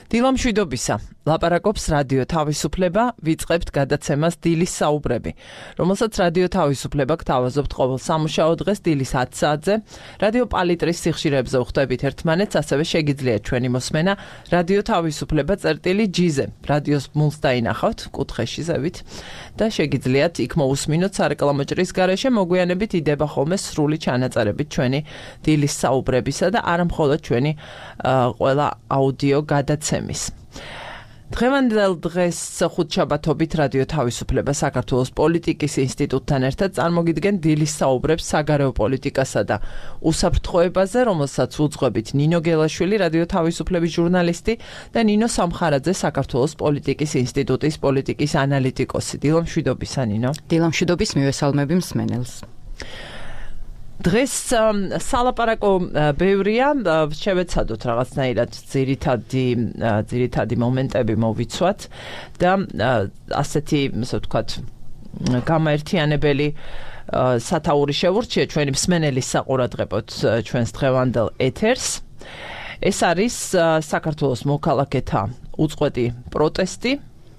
დილამშვიდობისა. ლაპარაკობს რადიო თავისუფლება, ვიწყებთ გადაცემას დილის საუბრები, რომელსაც რადიო თავისუფლება გთავაზობთ ყოველ სამუშაო დღეს დილის 10 საათზე. რადიო პალიტრის სიხშირეებზე ვხვდებით ერთმანეთს, ასევე შეგიძლიათ ჩვენი მოსმენა რადიო თავისუფლება წერტილი-G-ზე. რადიოს ბმულს დაინახავთ კუთხეში ზევით და შეგიძლიათ იქ მოусმინოთ სარეკლამო ჭრის გარეშე, მოგვიანებით იდება ხოლმე სრული ჩანაწერებით ჩვენი დილის საუბრებისა და არა მხოლოდ ჩვენი ყველა აუდიო გადაცემის. დღევანდელ დღეს ხუთშაბათობით რადიო თავისუფლება საქართველოს პოლიტიკის ინსტიტუტთან ერთად წარმოგიდგენ დილის საუბრებს საგარეო პოლიტიკასა და უსაფრთხოებაზე, რომელსაც უძღვებით ნინო გელაშვილი, რადიო თავისუფლების ჟურნალისტი და ნინო სამხარაძე, საქართველოს პოლიტიკის ინსტიტუტის პოლიტიკის ანალიტიკოსი. დილამშვიდობისა, ნინო. დილამშვიდობის, მივესალმები მსმენელს. დღეს სალაპარაკო ბევრია, შევეცადოთ რაღაცნაირად ძირითადი მომენტები მოვიცვათ და ასეთი, ასე ვთქვათ, გამაერთიანებელი სათაური შევურჩიეთ ჩვენი მსმენელის საყურადღებოდ ჩვენს დღევანდელ ეთერს. ეს არის საქართველოს მოქალაქეთა უწყვეტი პროტესტი,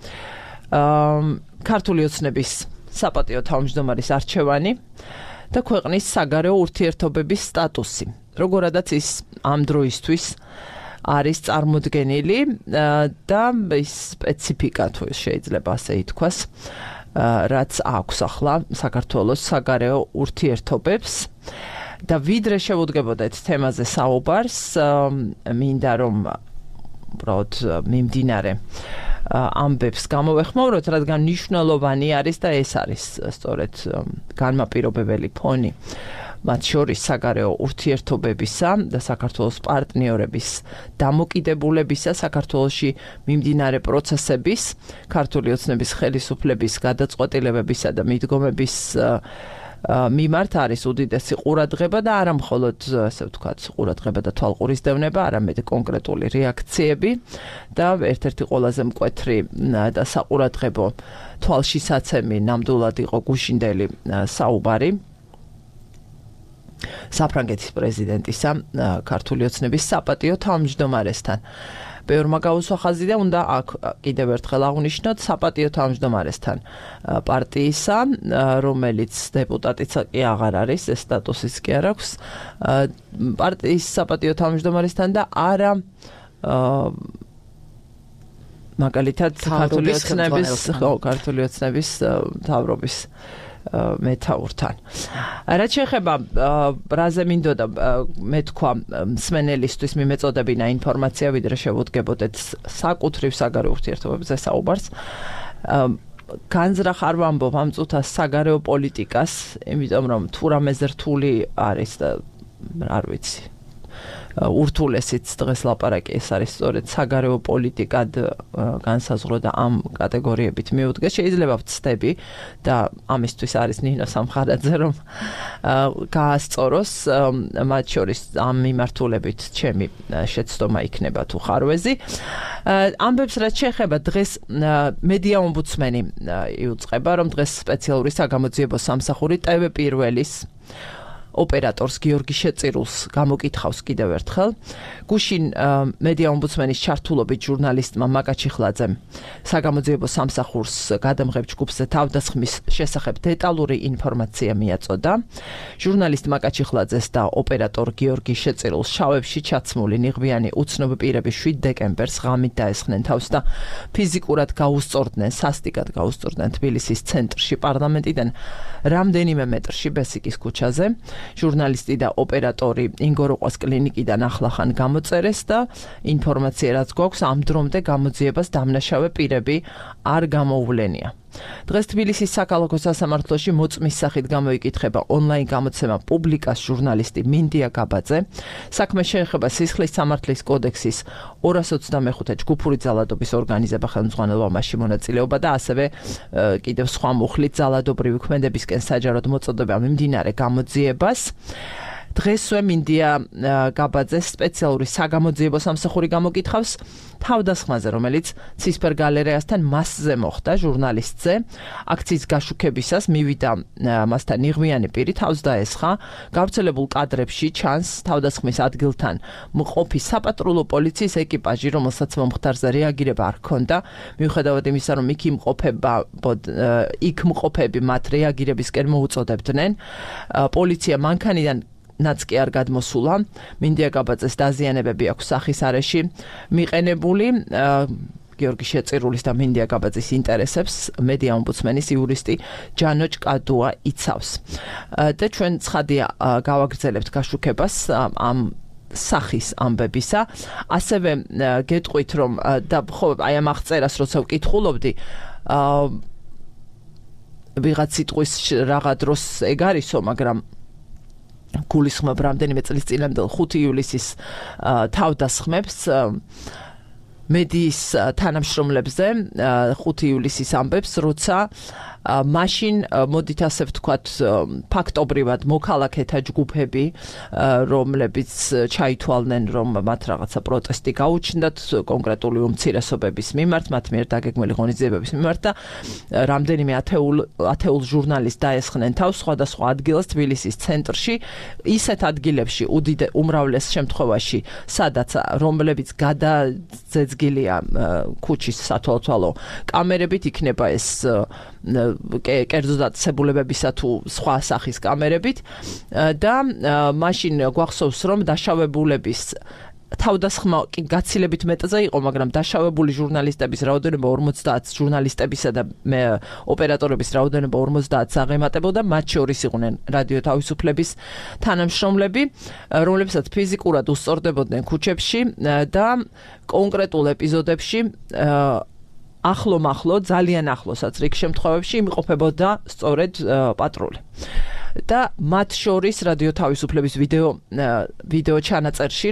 ქართული ოცნების საპატიო თავმჯდომარის არჩევანი და ქვეყნის საგარეო ურთიერთობების სტატუსი. Როგორადაც ის ამ დროისთვის არის წარმოდგენილი და ის სპეციფიკა, თუ შეიძლება ასე ითქვას, რაც აქვს ახლა საქართველოს საგარეო ურთიერთობებს. და ვიდრე შევუდგებოდეთ თემაზე საუბარს, მინდა რომ უბრალოდ მიმდინარე ამბებს გამოვეხმაუროთ, რადგან მნიშვნელოვანი არის და ეს არის სწორედ განმაპირობებელი ფონი მათ შორის საგარეო ურთიერთობებისა და საქართველოს პარტნიორების დამოკიდებულებისა საქართველოში მიმდინარე პროცესების, ქართული ოცნების ხელისუფლების გადაწყვეტილებებისა და მიდგომების მიმართ არის უდიდესი ყურადღება და არა მხოლოდ, ასე ვთქვათ, ყურადღება და თვალყურისდევნება, არამედ კონკრეტული რეაქციები და ერთ-ერთი ყველაზე მკვეთრი და საყურადღებო თვალშისაცემი ნამდვილად იყო გუშინდელი საუბარი საფრანგეთის პრეზიდენტისა ქართული ოცნების საპატიო თავმჯდომარესთან. ბევრმა გაუსვა ხაზი და უნდა აქ კიდევ ერთხელ აღვნიშნოთ საპატიო თავმჯდომარესთან პარტიისა, რომელიც დეპუტატიც კი აღარ არის, ეს სტატუსიც კი არ აქვს, პარტიის საპატიო თავმჯდომარესთან და არა მაგალითად ქართული ოცნების მთავრობის მეთაურთან. რაც შეეხება რაზე მინდოდა მე თქვა მსმენელისთვის მიმეწოდებინა ინფორმაცია, ვიდრე შევუდგებოდეთ საკუთრივ საგარეო ურთიერთობებზე საუბარს. განზრახ არ ვამბობ ამ წუთას საგარეო პოლიტიკას, იმიტომ რომ თუ რამეზე რთული არის და არ ვიცი. ურთულესიც დღეს ლაპარაკი ეს არის სწორედ საგარეო პოლიტიკად განსაზღვრო და ამ კატეგორიებით მიუდგეს. შეიძლება ვცდები და ამისთვის არის ნინო სამხარაძე, რომ გაასწოროს მათ შორის ამ მიმართულებით ჩემი შეცდომა იქნება თუ ხარვეზი. ამბებს რაც შეეხება დღეს მედია ომბუდსმენი იუწყება, რომ დღეს სპეციალური საგამოძიებო სამსახური TV პირველის ოპერატორს გიორგი შეწირულს გამოკითხავს კიდევ ერთხელ. გუშინ მედია ომბუდსმენის ჩართულობით ჟურნალისტმა მაკა ჩიხლაძემ საგამოძიებო სამსახურს გადამღებ ჯგუფზე თავდასხმის შესახებ დეტალური ინფორმაცია მიაწოდა. ჟურნალისტ მაკა ჩიხლაძეს და ოპერატორ გიორგი შეწირულს შავებში ჩაცმული ნიღბიანი უცნობი პირები 7 დეკემბერს ღამით დაესხნენ თავს და ფიზიკურად გაუსწორდნენ, სასტიკად გაუსწორდნენ თბილისის ცენტრში პარლამენტიდან რამდენიმე მეტრში ბესიკის ქუჩაზე. ჟურნალისტი და ოპერატორი ინგოროყვას კლინიკიდან ახლახან გამოწერეს და ინფორმაცია რაც გვაქვს ამ დრომდე გამოძიებას დამნაშავე პირები არ გამოუვლენია. დღეს თბილისის საქალაქო სასამართლოში მოწმის სახით გამოიკითხება ონლაინ გამოცემა პუბლიკას ჟურნალისტი მინდია გაბაძე. საქმე შეეხება სისხლის სამართლის კოდექსის 225 ჯგუფური ძალადობის ორგანიზება ხელმძღვანელობაში მონაწილეობა და ასევე კიდევ სხვა მუხლით ძალადობრივი ქმედებისკენ საჯაროდ მოწოდება მიმდინარე გამოძიებას. დღესვე მინდია გაბაძეს სპეციალური საგამოძიებო სამსახური გამოკითხავს თავდასხმაზე, რომელიც ცისფერ გალერეასთან მასზე მოხდა ჟურნალისტზე. აქციის გაშუქებისას მივიდა მასთან ნიღმიანი პირი, თავს დაესხა. გავრცელებულ კადრებში ჩანს თავდასხმის ადგილთან მყოფი საპატრულო პოლიციის ეკიპაჟი, რომელსაც მომხდარზე რეაგირება არ ჰქონდა. მიუხედავად იმისა, რომ იქ მყოფები მათ რეაგირებისკენ მოუწოდებდნენ, პოლიცია მანქანიდან ნაც კი არ გადმოსულა. მინდია გაბაძეს დაზიანებები აქვს სახის არეში მიყენებული. გიორგი შეწირულის და მინდია გაბაძის ინტერესებს მედია ომბუდსმენის იურისტი ჯანო ჭკადუა იცავს. და ჩვენ ცხადია გავაგრძელებთ გაშუქებას ამ სახის ამბებისა. ასევე გეტყვით, რომ და ხო აი ამ აღწერას როცა ვკითხულობდი, ვიღაც სიტყვის რაღა დროს ეგ არისო, მაგრამ გულისხმობ რამდენიმე წლის წინამდელ 5 ივლისის თავდასხმებს მედიის თანამშრომლებზე 5 ივლისის ამბებს, როცა მაშინ მოდით ასე ვთქვათ ფაქტობრივად მოქალაქეთა ჯგუფები, რომლებიც ჩაითვალნენ, რომ მათ რაღაცა პროტესტი გაუჩნდათ კონკრეტული უმცირესობების მიმართ, მათ მიერ დაგეგმილი ღონისძიებების მიმართ და რამდენიმე ათეულ ჟურნალისტს დაესხნენ თავს სხვადასხვა ადგილას თბილისის ცენტრში, ისეთ ადგილებში უმრავლეს შემთხვევაში, სადაც რომლებიც გადაძეძგილია ქუჩის სათვალთვალო კამერებით, იქნება ეს კერძო დაწესებულებებისა თუ სხვა სახის კამერებით და მაშინ გვახსოვს, რომ დაშავებულების თავდასხმა კი გაცილებით მეტზე იყო, მაგრამ დაშავებული ჟურნალისტების რაოდენობა 50 ჟურნალისტებისა და ოპერატორების რაოდენობა 50-ს აღემატებოდა, მათ შორის იყვნენ რადიო თავისუფლების თანამშრომლები, რომლებსაც ფიზიკურად უსწორდებოდნენ ქუჩებში და კონკრეტულ ეპიზოდებში ახლო, ძალიან ახლოსაც რიგ შემთხვევებში იმყოფებოდა სწორედ პატრული. და მათ შორის რადიო თავისუფლების ვიდეო ჩანაწერში,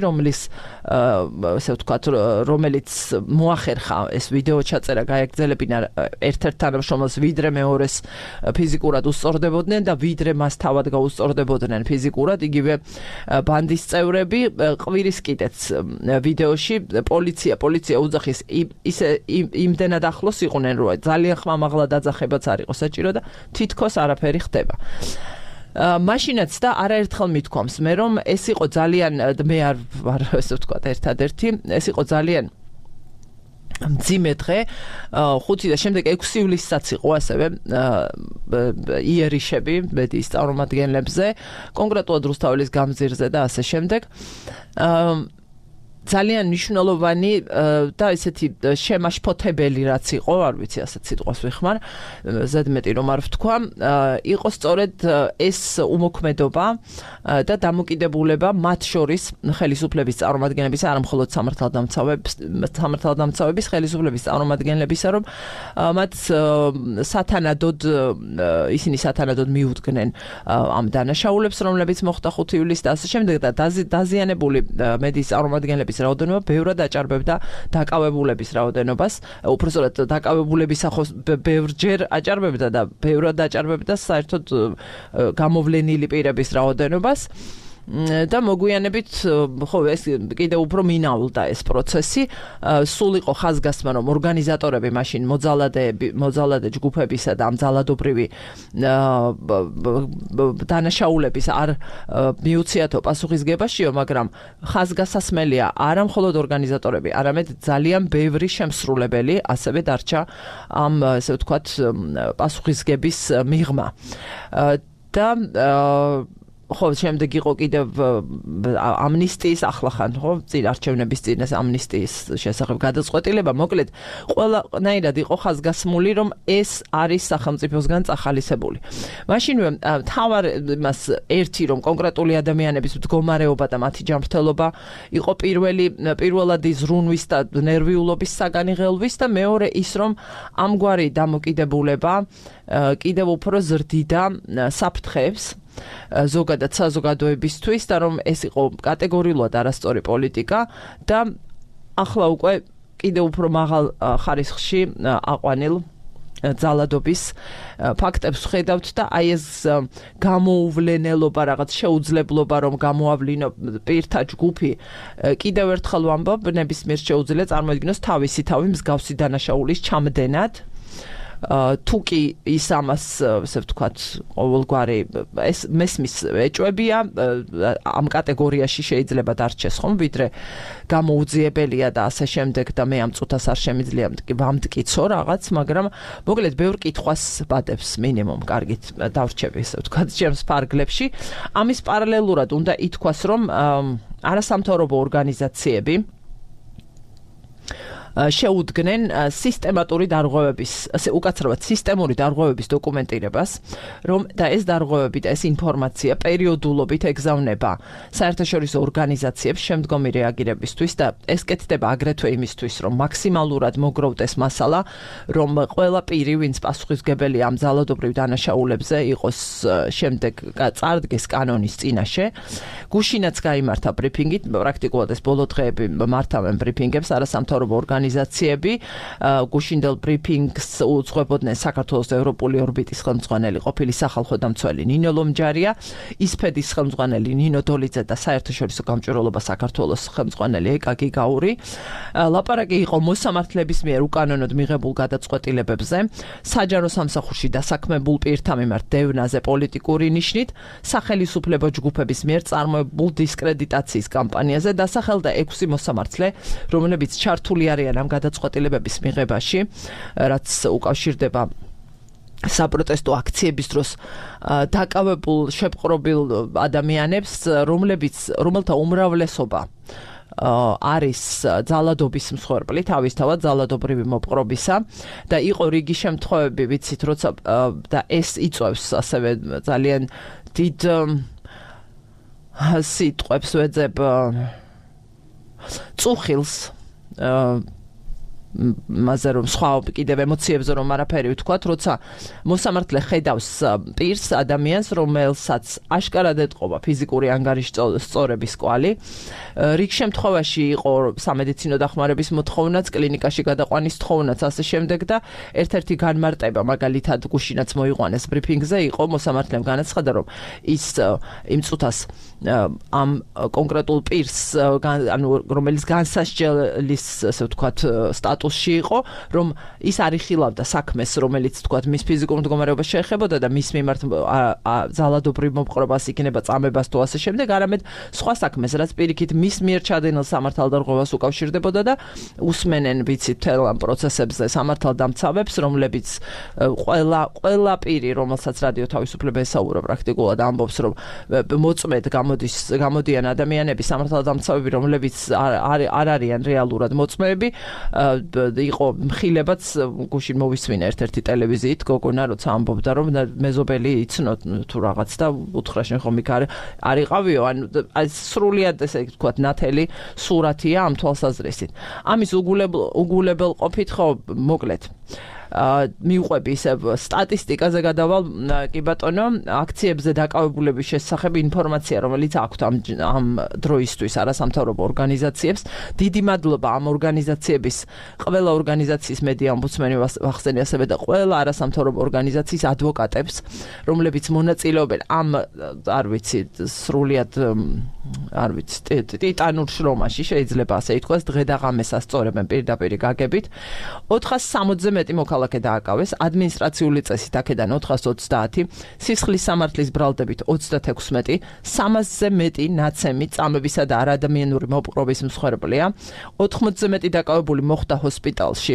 ასე ვთქვათ, რომელიც მოახერხა ეს ვიდეო ჩაწერა გაეგრძელებინა ერთ-ერთ თანამშრომელს, ვიდრე მეორეს ფიზიკურად უსწორდებოდნენ და ვიდრე მას თავად გაუსწორდებოდნენ ფიზიკურად, იგივე ბანდის წევრები. ყვირის კიდეც ვიდეოში პოლიცია უძახის ისე იმდენად ახლოს იყვნენ, რომ ძალიან ხმამაღლა დაძახებაც არ იყო საჭირო და თითქოს არაფერი ხდება. მაშინაც და არაერთხელ მithქვამს მე, რომ ეს იყო ძალიან, მე არ ვარ ასე ვთქვათ ერთადერთი, ეს იყო ძალიან მძიმე დღე, 5 და შემდეგ 6 ივლისსაც იყო ასევე იერიშები მედიის წარმომადგენლებზე, კონკრეტულად რუსთაველის გამზირზე და ასე შემდეგ. ძალიან მნიშვნელოვანი და ესეთი შემაშფოთებელი რაც იყო, არ ვიცი ასეთ სიტყვას ვიხმარ, ზედმეტი რომ არ ვთქვა, იყო სწორედ ეს უმოქმედობა და დამოკიდებულება მათ შორის ხელისუფლების წარმომადგენლების, არა მხოლოდ სამართალდამცავების ხელისუფლების წარმომადგენლებისა, რომ მათ ისინი სათანადოდ მიუდგნენ ამ დანაშაულებს, რომლებიც მოხდა 5 ივლისს და ასე შემდეგ და დაზიანებული მედიის წარმომადგენლების რაოდენობა ბევრად აჭარბებდა დაკავებულების რაოდენობას, უпростоრად დაკავებულების ახოს ბევრჯერ აჭარბებდა და ბევრად აჭარბებდა საერთოდ გამოვლენილი პირების რაოდენობას. და მოგვიანებით ხო ეს კიდევ უფრო მინაულდა ეს პროცესი, სულ იყო ხაზგასმა, რომ ორგანიზატორები მაშინ მოძალადე ჯგუფებისა და ამ ძალადობრივი დანაშაულების არ მიუციათო პასუხისგებაშიო, მაგრამ ხაზგასასმელია არა მხოლოდ ორგანიზატორები, არამედ ძალიან ბევრი შემსრულებელი ასევე დარჩა ამ ასე ვთქვათ პასუხისგების მიღმა. და ხო, შემდეგ იყო კიდევ ამნისტიის ახლახან, ხო, წინ არჩევნების წინ ეს ამნისტიის შესახებ გადაწყვეტილება, მოკლედ, ყველანაირად იყო ხაზგასმული, რომ ეს არის სახელმწიფოსგან წახალისებული. მაშინვე თავარ მას ერთი, რომ კონკრეტული ადამიანების მდგომარეობა და მათი ჯანმრთელობა იყო პირველადი ზრუნვის და ნერვიულობის საგანი ღელვის და მეორე ის, რომ ამგვარი დამოკიდებულება კიდევ უფრო ზრდიდა საფრთხეებს ზოგადად საზოგადოებისთვის და რომ ეს იყო კატეგორიულად არასწორი პოლიტიკა და ახლა უკვე კიდევ უფრო მაღალ ხარისხში აყვანილ ძალადობის ფაქტებს ხედავთ და აი ეს გამოუვლენელობა რაღაც შეუძლებლობა რომ გამოავლინო პირთა ჯგუფი კიდევ ერთხელ ვამბობ ნებისმიერ შეუძლია წარმოიდგინოს თავისი თავი მსგავსი დანაშაულის ჩამდენად თუ კი ის ამას ასე ვთქვათ ყოველგვარი ეს მესმის ეჭვებია ამ კატეგორიაში შეიძლება დარჩეს ხომ ვიდრე გამოუძიებელია და ასე შემდეგ და მე ამ წუთას არ შემიძლია ვამტკიცო რაღაც მაგრამ მოკლედ ბევრ კითხვას ბადებს მინიმუმ კარგით დავრჩები ასე ვთქვათ ჩემს ფარგლებში ამის პარალელურად უნდა ითქვას რომ არასამთავრობო ორგანიზაციები შეუდგნენ სისტემატური დარღვევების, უკაცრავად სისტემური დარღვევების დოკუმენტირებას, რომ და ეს დარღვევები და ეს ინფორმაცია პერიოდულობით ეგზავნება საერთაშორისო ორგანიზაციებს შემდგომი რეაგირებისთვის და ეს კეთდება აგრეთვე იმისთვის, რომ მაქსიმალურად მოგროვდეს მასალა, რომ ყველა პირი, ვინც პასუხისმგებელია ამ ძალადობრივ დანაშაულებზე, იყოს შემდეგ წარდგეს კანონის წინაშე. გუშინაც გაიმართა ბრიფინგი, პრაქტიკულად ეს ბოლო დღეები მართავენ ბრიფინგებს არასამთავრობო ორგანიზაციები გუშინდელ ბრიფინგს უძღვებოდნენ საქართველოს ევროპული ორბიტის ხელმძღვანელი ყოფილი სახალხო დამცველი ნინო ლომჯარია, ისფედის ხელმძღვანელი ნინო დოლიძე და საერთაშორისო გამჭვირვალობა საქართველოს ხელმძღვანელი ეკა გიგაური. ლაპარაკი იყო მოსამართლების მიერ უკანონოდ მიღებულ გადაწყვეტილებებზე, საჯარო სამსახურში დასაქმებულ პირთა მიმართ დევნაზე პოლიტიკური ნიშნით, სახელისუფლებო ჯგუფების მიერ წარმოებულ დისკრედიტაციის კამპანიაზე დასახელდა 6 მოსამართლე, რომლებიც ჩართული არიან ამ გადაწყვეტილებების მიღებაში, რაც უკავშირდება საპროტესტო აქციების დროს დაკავებულ შეპყრობილ ადამიანებს, რომელთა უმრავლესობა არის ძალადობის მსხვერპლი, თავისთავად ძალადობრივი მოპყრობისა და იყო რიგი შემთხვევები, ვიცით, როცა და ეს იწვევს ასევე ძალიან დიდ სიტყვებს ვეძებ წუხილს მასე რომ სხვა კიდევ ემოციებზე რომ არაფერი ვთქვათ, როცა მოსამართლე ხედავს პირს, ადამიანს, რომელსაც აშკარად ეტყობა ფიზიკური ანგარიშწორების კვალი, რიგ შემთხვევაში იყო სამედიცინო დახმარების მოთხოვნაც, კლინიკაში გადაყვანის თხოვნაც, ასე შემდეგ და ერთ-ერთი განმარტება, მაგალითად, გუშინაც მოიყვანეს ბრიფინგზე, იყო მოსამართლემ განაცხადა, რომ ის იმ წუთას ამ კონკრეტულ პირს, რომელიც განსასჯელის, ასე ვთქვათ, სტატუსში იყო, რომ ის არ იხილავდა საქმეს, რომელიც თქვათ მის ფიზიკურ მდგომარეობას შეეხებოდა და მის მიმართ ძალადობრივ მოპყრობას იქნება წამებას თუ ასე შემდეგ, არამედ სხვა საქმეს, რაც პირიქით მის მიერ ჩადენილ სამართალდარღვევას უკავშირდებოდა და უსმენენ ვიცით მთელ ამ პროცესებზე სამართალდამცავებს, რომლებიც ყველა პირი, რომელსაც რადიო თავისუფლება ესაუბრა პრაქტიკულად ამბობს, რომ მოწმედ გამოდიან ადამიანები, სამართალდამცავები, რომლებიც არ არიან რეალურად მოწმეები, იყო მხილებაც გუშინ მოვისმინე ერთ-ერთი ტელევიზიით გოგონა როცა ამბობდა რომ მეზობელი იცნო თუ რაღაც და უთხრა შენ ხომ იქ არ იყავიო ანუ სრულიად ესე ვთქვათ ნათელი სურათია ამ თვალსაზრისით ამის უგულებელ ყოფით ხო მოკლედ მიუყვები ისე სტატისტიკაზე გადავალ კი ბატონო აქციებზე დაკავებულების შესახებ ინფორმაცია რომელიც აქვთ ამ დროისთვის არასამთავრობო ორგანიზაციებს დიდი მადლობა ამ ორგანიზაციების ყველა ორგანიზაციის მედია ომბუდსმენი ვახსენე ასევე და ყველა არასამთავრობო ორგანიზაციის ადვოკატებს რომლებიც მონაწილეობენ ამ არ ვიცი სრულიად არ ვიცი ტიტანურ შრომაში შეიძლება ასე ითქვას დღე და ღამეს ასწორებენ პირდაპირ გაგებით 460 მეტი მოქალაქე დააკავეს ადმინისტრაციული წესით აქედან 430 სისხლის სამართლის ბრალდებით 36 300-ზე მეტი ნაცემი წამებისა და არადამიანური მოპყრობის მსხვერპლია 80-ზე მეტი დაკავებული მოხვდა ჰოსპიტალში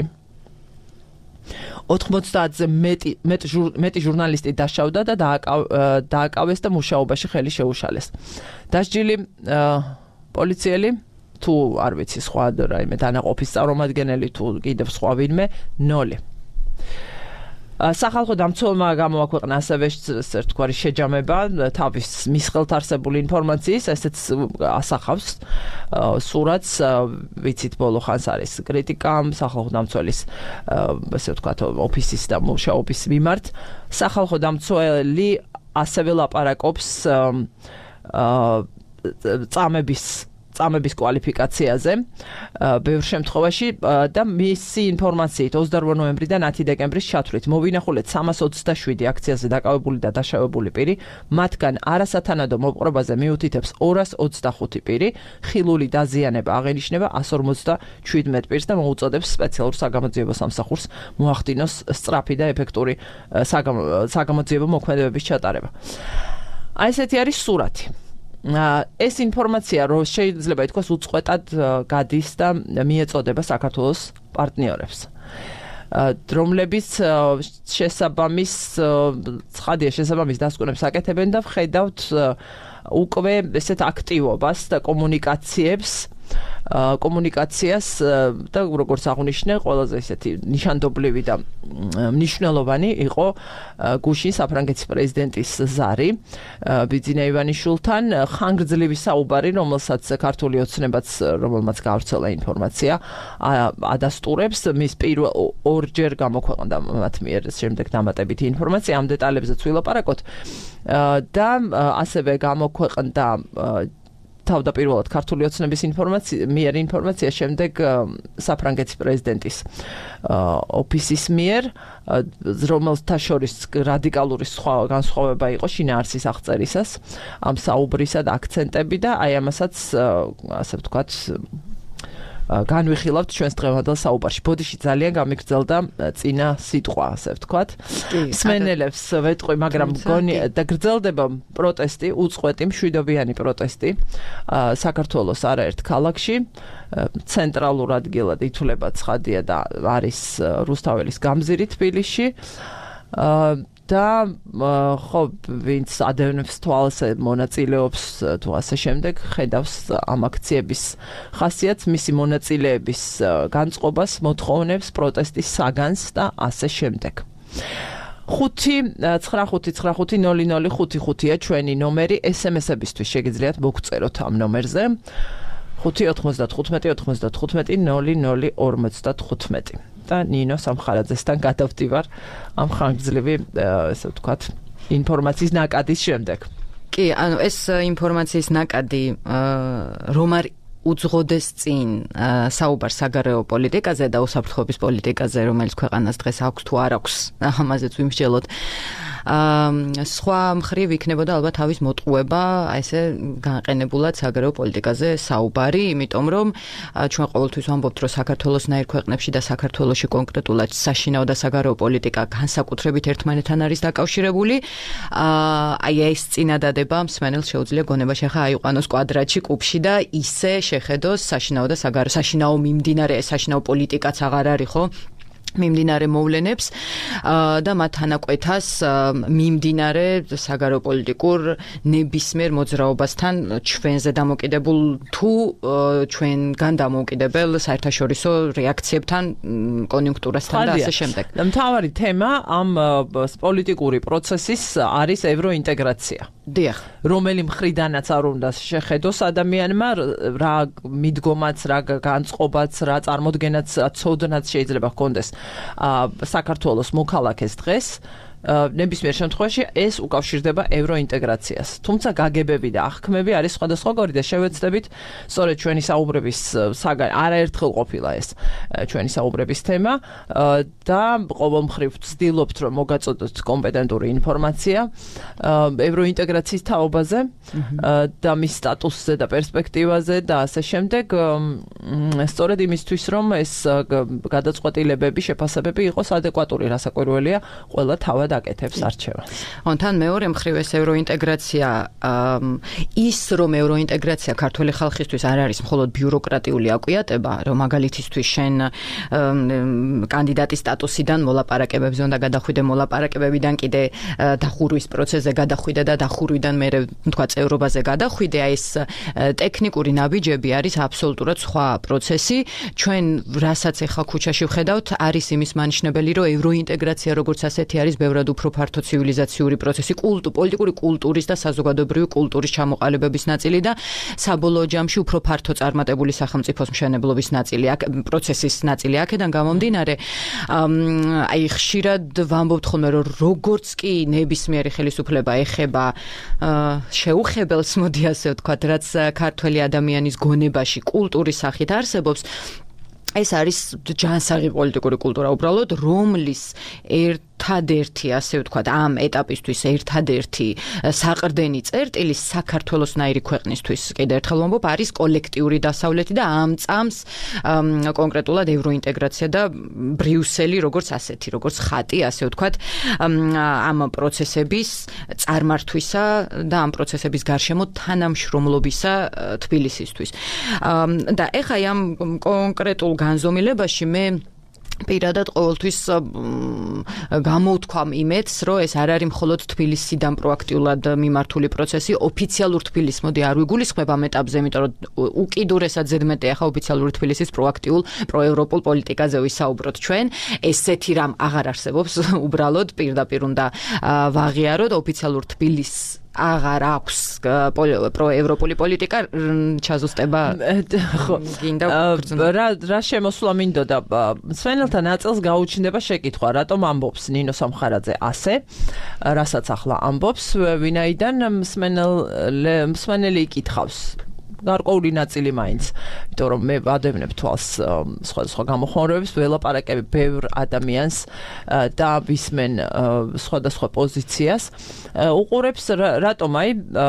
90-ზე მეტი ჟურნალისტი დაშავდა და დააკავეს და მუშაობაში ხელი შეუშალეს. დასჯილი პოლიციელი თუ არ ვიცი სხვა რაიმე დანაყოფის წარმომადგენელი თუ კიდევ სხვა ვინმე 0. სახალხო დამცველმა გამოაქვეყნა ასევე ერთგვარი შეჯამება თავის მის ხელთ არსებული ინფორმაციის ესეც ასახავს სურათს ვიცით ბოლო ხანს არის კრიტიკა სახალხო დამცველის ესე ვთქვათ ოფისის და მუშაობის მიმართ სახალხო დამცველი ასევე ლაპარაკობს წამების წამების კვალიფიკაციაზე ბევრ შემთხვევაში და მისი ინფორმაციით 28 ნოემბრიდან 10 დეკემბრის ჩათვლით მოვინახულეთ 327 აქციაზე დაკავებული და დაშავებული პირი, მათგან არასათანადო მოპყრობაზე მიუთითებს 225 პირი, ხილული დაზიანება აღენიშნება 157 პირს და მოუწოდებს სპეციალურ საგამოძიებო სამსახურს მოახდინოს სწრაფი და ეფექტური საგამოძიებო მოქმედებების ჩატარება. აი ესეთი არის სურათი. ეს ინფორმაცია რომ შეიძლება ითქვას უწყვეტად გადის და მიეწოდება საქართველოს პარტნიორებს. რომლებიც შესაბამის დასკვნებს აკეთებენ და ვხედავთ უკვე ესეთ აქტივობას და კომუნიკაციას და როგორც აღნიშნე, ყველაზე ესეთი ნიშანდობლივი და მნიშვნელოვანი იყო გუშინ საფრანგეთის პრეზიდენტის ზარი ბიძინა ივანიშვილთან ხანგრძლივი საუბარი, რომელსაც ქართული ოცნებაც, რომელმაც გავრცელა ინფორმაცია, ადასტურებს მის პირველ ორჯერ გამოქვეყნდა მათ მიერ შემდეგ დამატებითი ინფორმაცია, ამ დეტალებზეც ვილაპარაკოთ და ასევე გამოქვეყნდა თავდაპირველად ქართული ოცნების ინფორმაცია შემდეგ საფრანგეთის პრეზიდენტის ოფისის მიერ, რომელთა შორის რადიკალური განსხვავება იყო შინაარსის აღწერისას, ამ საუბრისა და აქცენტები და აი ამასაც ასე ვთქვათ განვიხილავთ ჩვენს დღევანდელ საუბარში. ბოდიში ძალიან გამიგრძელდა წინა სიტყვა, ასე ვთქვათ. მსმენელებს ვეტყვი, მაგრამ მგონი და გრძელდება პროტესტი, უწყვეტი მშვიდობიანი პროტესტი საქართველოს არაერთ ქალაქში. ცენტრალურ ადგილად ითვლება ცხადია და არის რუსთაველის გამზირი თბილისში. და ხო ვინც ადევნებს თვალს მონაწილეობს თუ ასე შემდეგ ხედავს ამ აქციების ხასიათს, მისი მონაწილეების განწყობას, მოთხოვნებს, პროტესტის საგანს და ასე შემდეგ. 5-955-0055-ია ჩვენი ნომერი SMS-ებისთვის შეგიძლიათ მოგწეროთ ამ ნომერზე 5-95-95-00-55 და ნინო სამხარაძესთან გადავდივარ ამ ხანგრძლივი, ესე ვთქვათ, ინფორმაციის ნაკადის შემდეგ. კი, ანუ ეს ინფორმაციის ნაკადი რომ არ უძღოდეს წინ საუბარს საგარეო პოლიტიკაზე და უსაფრთხოების პოლიტიკაზე, რომელიც ქვეყანას დღეს აქვს თუ არ აქვს, ამაზეც ვიმსჯელოთ. სხვა მხრივ იქნებოდა ალბათ თავის მოტყუება, ესე განყენებულად საგარეო პოლიტიკაზე საუბარი, იმიტომ რომ ჩვენ ყოველთვის ვამბობთ, რომ საქართველოსნაირ ქვეყნებში და საქართველოში კონკრეტულად საშინაო და საგარეო პოლიტიკა განსაკუთრებით ერთმანეთთან არის დაკავშირებული. აი ეს წინადადება მსმენელს შეუძლია გონებაში ახლა აიყვანოს კვადრატში კუბში და ისე შეხედოს საშინაო და საშინაო მიმდინარე, საშინაო პოლიტიკაც აღარ არის, ხო? მიმდინარე მოვლენებს და მათ ანაკვეთას მიმდინარე საგარეო პოლიტიკურ ნებისმიერ მოძრაობასთან ჩვენზე დამოკიდებულ თუ ჩვენგან დამოუკიდებელ საერთაშორისო რეაქციებთან, კონიუნქტურასთან და ასე შემდეგ. მთავარი თემა ამ პოლიტიკური პროცესის არის ევროინტეგრაცია. დიახ, რომელი მხრიდანაც არ უნდა შეხედოს ადამიანმა, რა მიდგომაც, რა განწყობაც, რა წარმოდგენაც, ცოდნაც შეიძლება ჰქონდეს საქართველოს მოქალაქეს დღეს, ნებისმიერ შემთხვევაში ეს უკავშირდება ევროინტეგრაციას. თუმცა გაგებები და აღქმები არის სხვადასხვაგვარი და შევეცდებით სწორედ ჩვენი საუბრების არაერთხელ ყოფილა ეს ჩვენი საუბრების თემა და ყოველ მხრივ ვცდილობთ რომ მოგაწოდოთ კომპეტენტური ინფორმაცია ევროინტეგრაციის თაობაზე და მის სტატუსზე და პერსპექტივაზე და ასე შემდეგ, სწორედ იმისთვის რომ ეს გადაწყვეტილებები, შეფასებები იყოს ადეკვატური, რასაკვირველია ყველა თავად აკეთებს არჩევანს. თან მეორე მხრივ ეს ევროინტეგრაცია, ის რომ ევროინტეგრაცია ქართული ხალხისთვის არ არის მხოლოდ ბიუროკრატიული აკვიატება, რომ მაგალითისთვის შენ კანდიდატის სტატუსიდან მოლაპარაკებებზე უნდა გადახვიდე, მოლაპარაკებებიდან კიდე დახურვის პროცესზე გადახვიდე და დახურვიდან მერე თქვა წევრობაზე გადახვიდე, აი ეს ტექნიკური ნაბიჯები არის აბსოლუტურად სხვა პროცესი. ჩვენ რასაც ახლა ქუჩაში ვხედავთ, არის იმის მანიშნებელი, რომ ევროინტეგრაცია როგორც ასეთი არის ბევრად ფაქტობრივად უფრო ფართო ცივილიზაციური პროცესი, პოლიტიკური კულტურის და საზოგადოებრივი კულტურის ჩამოყალიბების ნაწილი და საბოლოო ჯამში უფრო ფართო წარმატებული სახელმწიფოს მშენებლობის ნაწილი, პროცესის ნაწილი. აქედან გამომდინარე, აი ხშირად ვამბობთ ხოლმე, რომ როგორც კი ნებისმიერი ხელისუფლება ეხება შეუხებელს, მოდი ასე ვთქვათ, რაც ქართველი ადამიანის გონებაში კულტურის სახით არსებობს, ეს არის ჯანსაღი პოლიტიკური კულტურა უბრალოდ, რომლის ერთადერთი, ასე ვთქვათ, ამ ეტაპისთვის ერთადერთი საყრდენი წერტილი საქართველოსნაირი ქვეყნისთვის, კიდევ ერთხელ ვამბობ, არის კოლექტიური დასავლეთი და ამ წამს კონკრეტულად ევროინტეგრაცია და ბრიუსელი როგორც ასეთი, როგორც ხატი, ასე ვთქვათ, ამ პროცესების წარმართვისა და ამ პროცესების გარშემო თანამშრომლობისა თბილისისთვის. და ეხლა ამ კონკრეტულ განზომილებაში მე პირადად ყოველთვის გამოვთქვამ იმედს, რომ ეს არ არის მხოლოდ თბილისიდან პროაქტიულად მიმართული პროცესი, ოფიციალურ თბილისს მოდი არ ვიგულისხმებ ამ ეტაპზე, იმიტომ რომ უკიდურესად ზედმეტი ახლა ოფიციალური თბილისის პროაქტიულ პროევროპულ პოლიტიკაზე ვისაუბროთ ჩვენ. ესეთი რამ აღარ არსებობს, უბრალოდ პირდაპირ უნდა ვაღიაროთ ოფიციალურ თბილისს აღარ აქვს პროევროპული პოლიტიკა, ჩაზუსტება გინდა რა შემოსვლა მინდოდა. მსმენელთა ნაწილს გაუჩნდება შეკითხვა, რატომ ამბობს ნინო სამხარაძე ასე, რასაც ახლა ამბობს, ვინაიდან მსმენელი იკითხავს გარკვეული ნაწილი მაინც, იმიტომ რომ მე ვადევნებ თვალს სხვადასხვა გამოხმაურებებს, ველაპარაკებ ბევრ ადამიანს და ვისმენ სხვადასხვა პოზიციას. უყურებს რატომ აი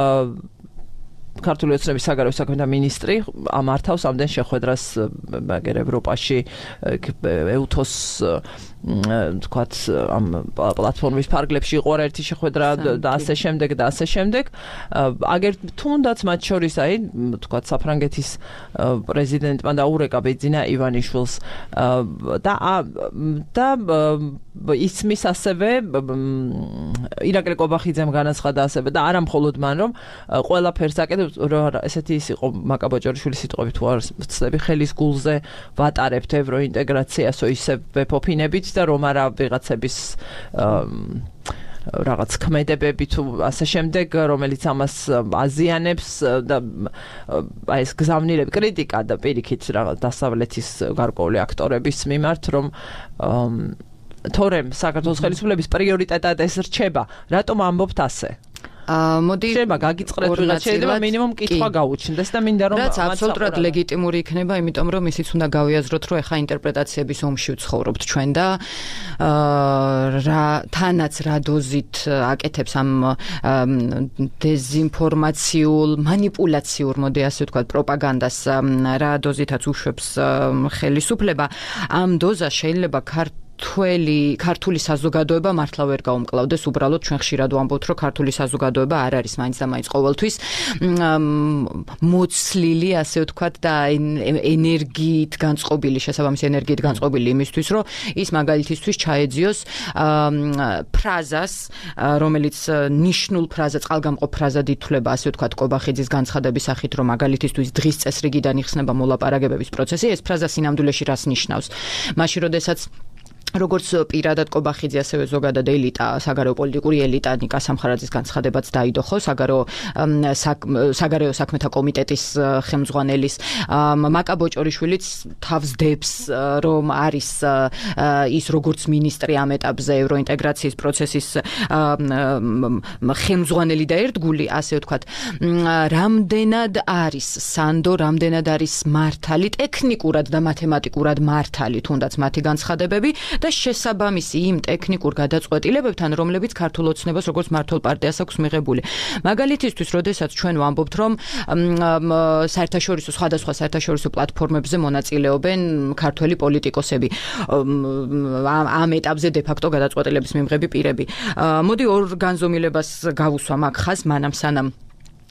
ქართული ოცნების საგარეო საქმეთა მინისტრი ამართავს ამდენ შეხვედრას მაგერ ევროპაში, ეუთოს თქვათ ამ პლატფორმის ფარგლებში იყო ერთი შეხვედრა და ასე შემდეგ და ასე შემდეგ. აგერ თუნდაც მათ შორის აი თქვათ საფრანგეთის პრეზიდენტმა დაურეკა ბეძინა ივანიშვილს და ისმის ასევე ირაკლი კობახიძემ განაცხადა ასევე და არა მხოლოდ მან, რომ ყველაფერს აკეთებს, რომ ესეთი ის იყო მაკაბაჭორიშვილის სიტყვები თუ არ ვცდები, ხელის გულზე ვატარებთ ევროინტეგრაციასო ისე ვეფოფინებით და რომ არა ვიღაცების რაღაც ქმედებები თუ ასე შემდეგ, რომელიც ამას აზიანებს და აი ეს გზავნილები კრიტიკა და პირიქით რაღაც დასავლეთის გარკვეული აქტორების მიმართ, რომ თორემ საქართველოს ხელისუფლების პრიორიტეტად ეს რჩება, რატომ ამბობთ ასე? მოდი შეიძლება გაგიწყრეთ ვიღაც, შეიძლება მინიმუმ კითხვა გაუჩნდეს და მინდა რომ რაც აბსოლუტურად ლეგიტიმური იქნება, იმიტომ რომ ისიც უნდა გავიაზროთ, რომ ეხა ინტერპრეტაციების ომში ვცხოვრობთ ჩვენ და თანაც რა დოზით აკეთებს ამ დეზინფორმაციულ, მანიპულაციურ, მოდი ასე ვთქვათ, პროპაგანდას რა დოზითაც უშვებს ხელისუფლება, ამ დოზას შეიძლება ქართული საზოგადოება მართლა ვერ გაუმკლავდეს. უბრალოდ ჩვენ ხშირად ვამბობთ, რომ ქართული საზოგადოება არ არის მაინც და მაინც ყოველთვის მოცლილი, ასე ვთქვათ, და ენერგიით განწყობილი, შესაბამისი ენერგიით განწყობილი იმისთვის, რომ ის მაგალითისთვის ჩაეძიოს ფრაზას, რომელიც ნიშნულ ფრაზა, წყალგამყოფ ფრაზად ითვლება, ასე ვთქვათ, კობახიძის განცხადების სახით, რომ მაგალითისთვის დღის წესრიგიდან იხსნება მოლაპარაკებების პროცესი, ეს ფრაზა სინამდვილეში რას ნიშნავს? მაშინ, როდესაც როგორც პირადად კობახიძე, ასევე ზოგადად ელიტა, საგარეო პოლიტიკური ელიტა ნიკა სამხარაძის განცხადებაც დაიდოხო, საგარეო საქმეთა კომიტეტის ხელმძღვანელის მაკაბოჭორიშვილიც თავს დებს, რომ არის ის როგორც მინისტრი ამ ეტაპზე ევროინტეგრაციის პროცესის ხელმძღვანელი და ერთგული, ასე ვთქვათ, რამდენად არის სანდო, რამდენად არის მართალი, ტექნიკურად და მათემატიკურად მართალი, თუნდაც მათი განცხადებები და შესაბამისი იმ ტექნიკურ გადაწყვეტილებებთან, რომლებიც ქართულ ოცნებას როგორც მმართველ პარტიას აქვს მიღებული. მაგალითისთვის, როდესაც ჩვენ ვამბობთ, რომ საერთაშორისო სხვადასხვა საერთაშორისო პლატფორმებზე მონაწილეობენ ქართველი პოლიტიკოსები, ამ ეტაპზე დე-ფაქტო გადაწყვეტილების მიმღები პირები. მოდი ორ განზომილებას გავუსვამ აქ ხაზს, მანამ სანამ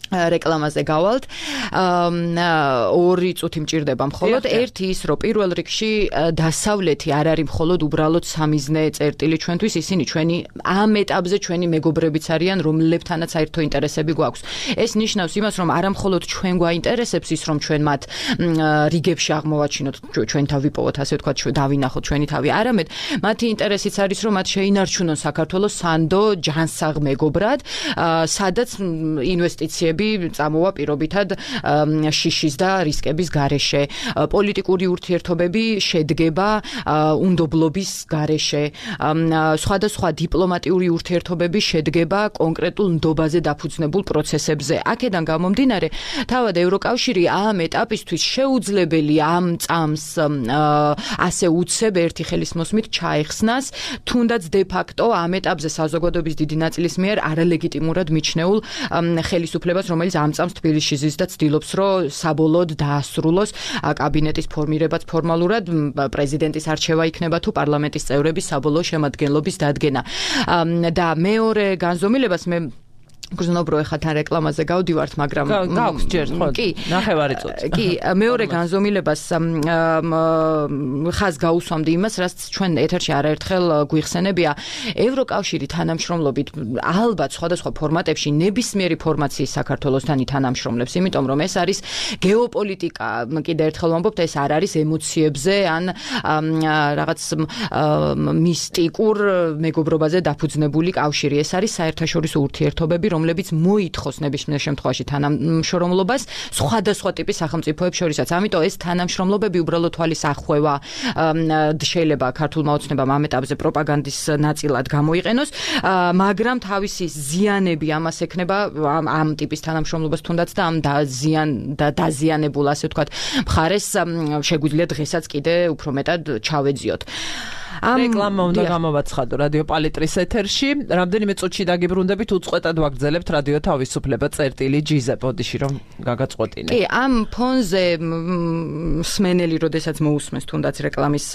რეკლამაზე გავალთ. ორი წუთი მჭირდება მხოლოდ. ერთი ის, რომ პირველ რიგში დასავლეთი არ არის მხოლოდ უბრალოდ სამიზნე წერტილი ჩვენთვის, ისინი ჩვენი ამ ეტაპზე ჩვენი მეგობრებიც არიან, რომლებთანაც საერთო ინტერესები გვაქვს. ეს ნიშნავს იმას, რომ არა მხოლოდ ჩვენ გვაინტერესებს ის, რომ ჩვენ მათ რიგებში აღმოვაჩინოთ, ჩვენ თავი პოვოთ, ასე ვთქვათ, დავინახოთ ჩვენი თავი, არამედ მათი ინტერესიც არის, რომ მათ შეინარჩუნონ საქართველოს სანდო ჯანსაღ მეგობრად, სადაც ინვესტიციები წამოვა პირობითად შიშის და რისკების გარეშე. პოლიტიკური ურთიერთობები შედგება უნდობლობის გარეშე. სხვადასხვა დიპლომატიური ურთიერთობები შედგება კონკრეტულ ნდობაზე დაფუძნებულ პროცესებზე. აქედან გამომდინარე, თავად ევროკავშირი ამ ეტაპისთვის შეუძლებელი ამ წამს ასე უცებ ერთი ხელისმოსმით ჩაეხსნას, თუნდაც de facto ამ ეტაპზე საზოგადოების დიდი ნაწილის მიერ არალეგიტიმურად მიჩნეულ ხელისუფლებას, რომელიც ამ წამს თბილისში ზის და ცდილობს, რომ საბოლოოდ დაასრულოს კაბინეტის ფორმირებაც ფორმალურად, პრეზიდენტის არჩევა იქნება თუ პარლამენტის წევრების საბოლოო შემადგენლობის დადგენა. და მეორე განზომილებას მე გზნობრო ეხლა თან რეკლამაზე გავდივართ, მაგრამ გაქვს ჯერ ხო? კი, ნახევარი წუთი. კი, მეორე განზომილებას ხაზს გაუსვამდი იმას, რაც ჩვენ ეთერში არაერთხელ გვიხსენებია. ევროკავშირი თანამშრომლობით ალბათ სხვადასხვა ფორმატებში ნებისმიერი ფორმაციის საქართველოსთან ითანამშრომლებს, იმიტომ რომ ეს არის გეოპოლიტიკა, კიდევ ერთხელ ვამბობთ, ეს არ არის ემოციებზე ან რაღაც მისტიკურ მეგობრობაზე დაფუძნებული კავშირი. ეს არის საერთაშორისო ურთიერთობები, რომლებიც მოითხოვს ნებისმიერ შემთხვევაში თანამშრომლობას სხვადასხვა ტიპის სახელმწიფოებს შორისაც. ამიტომ ეს თანამშრომლობები უბრალოდ თვალის ახვევა შეიძლება ქართულმა ოცნებამ ამ ეტაპზე პროპაგანდის ნაწილად გამოიყენოს, მაგრამ თავისი ზიანები ამას ექნება ამ ტიპის თანამშრომლობას თუნდაც და ამ დაზიანებულ, ასე ვთქვათ, მხარეს შეგვიძლია დღესაც კიდე უფრო მეტად ჩავეძიოთ. რეკლამა უნდა გამოვაცხადო რადიო პალიტრის ეთერში. რამდენიმე წუთში დაგიბრუნდებით, უწყვეტად ვაგრძელებთ რადიო თავისუფლება წერტილი ჯიზე, ბოდიში რომ გაგაწყვეტინე. კი, ამ ფონზე მსმენელი, როდესაც მოусმენს თუნდაც რეკლამის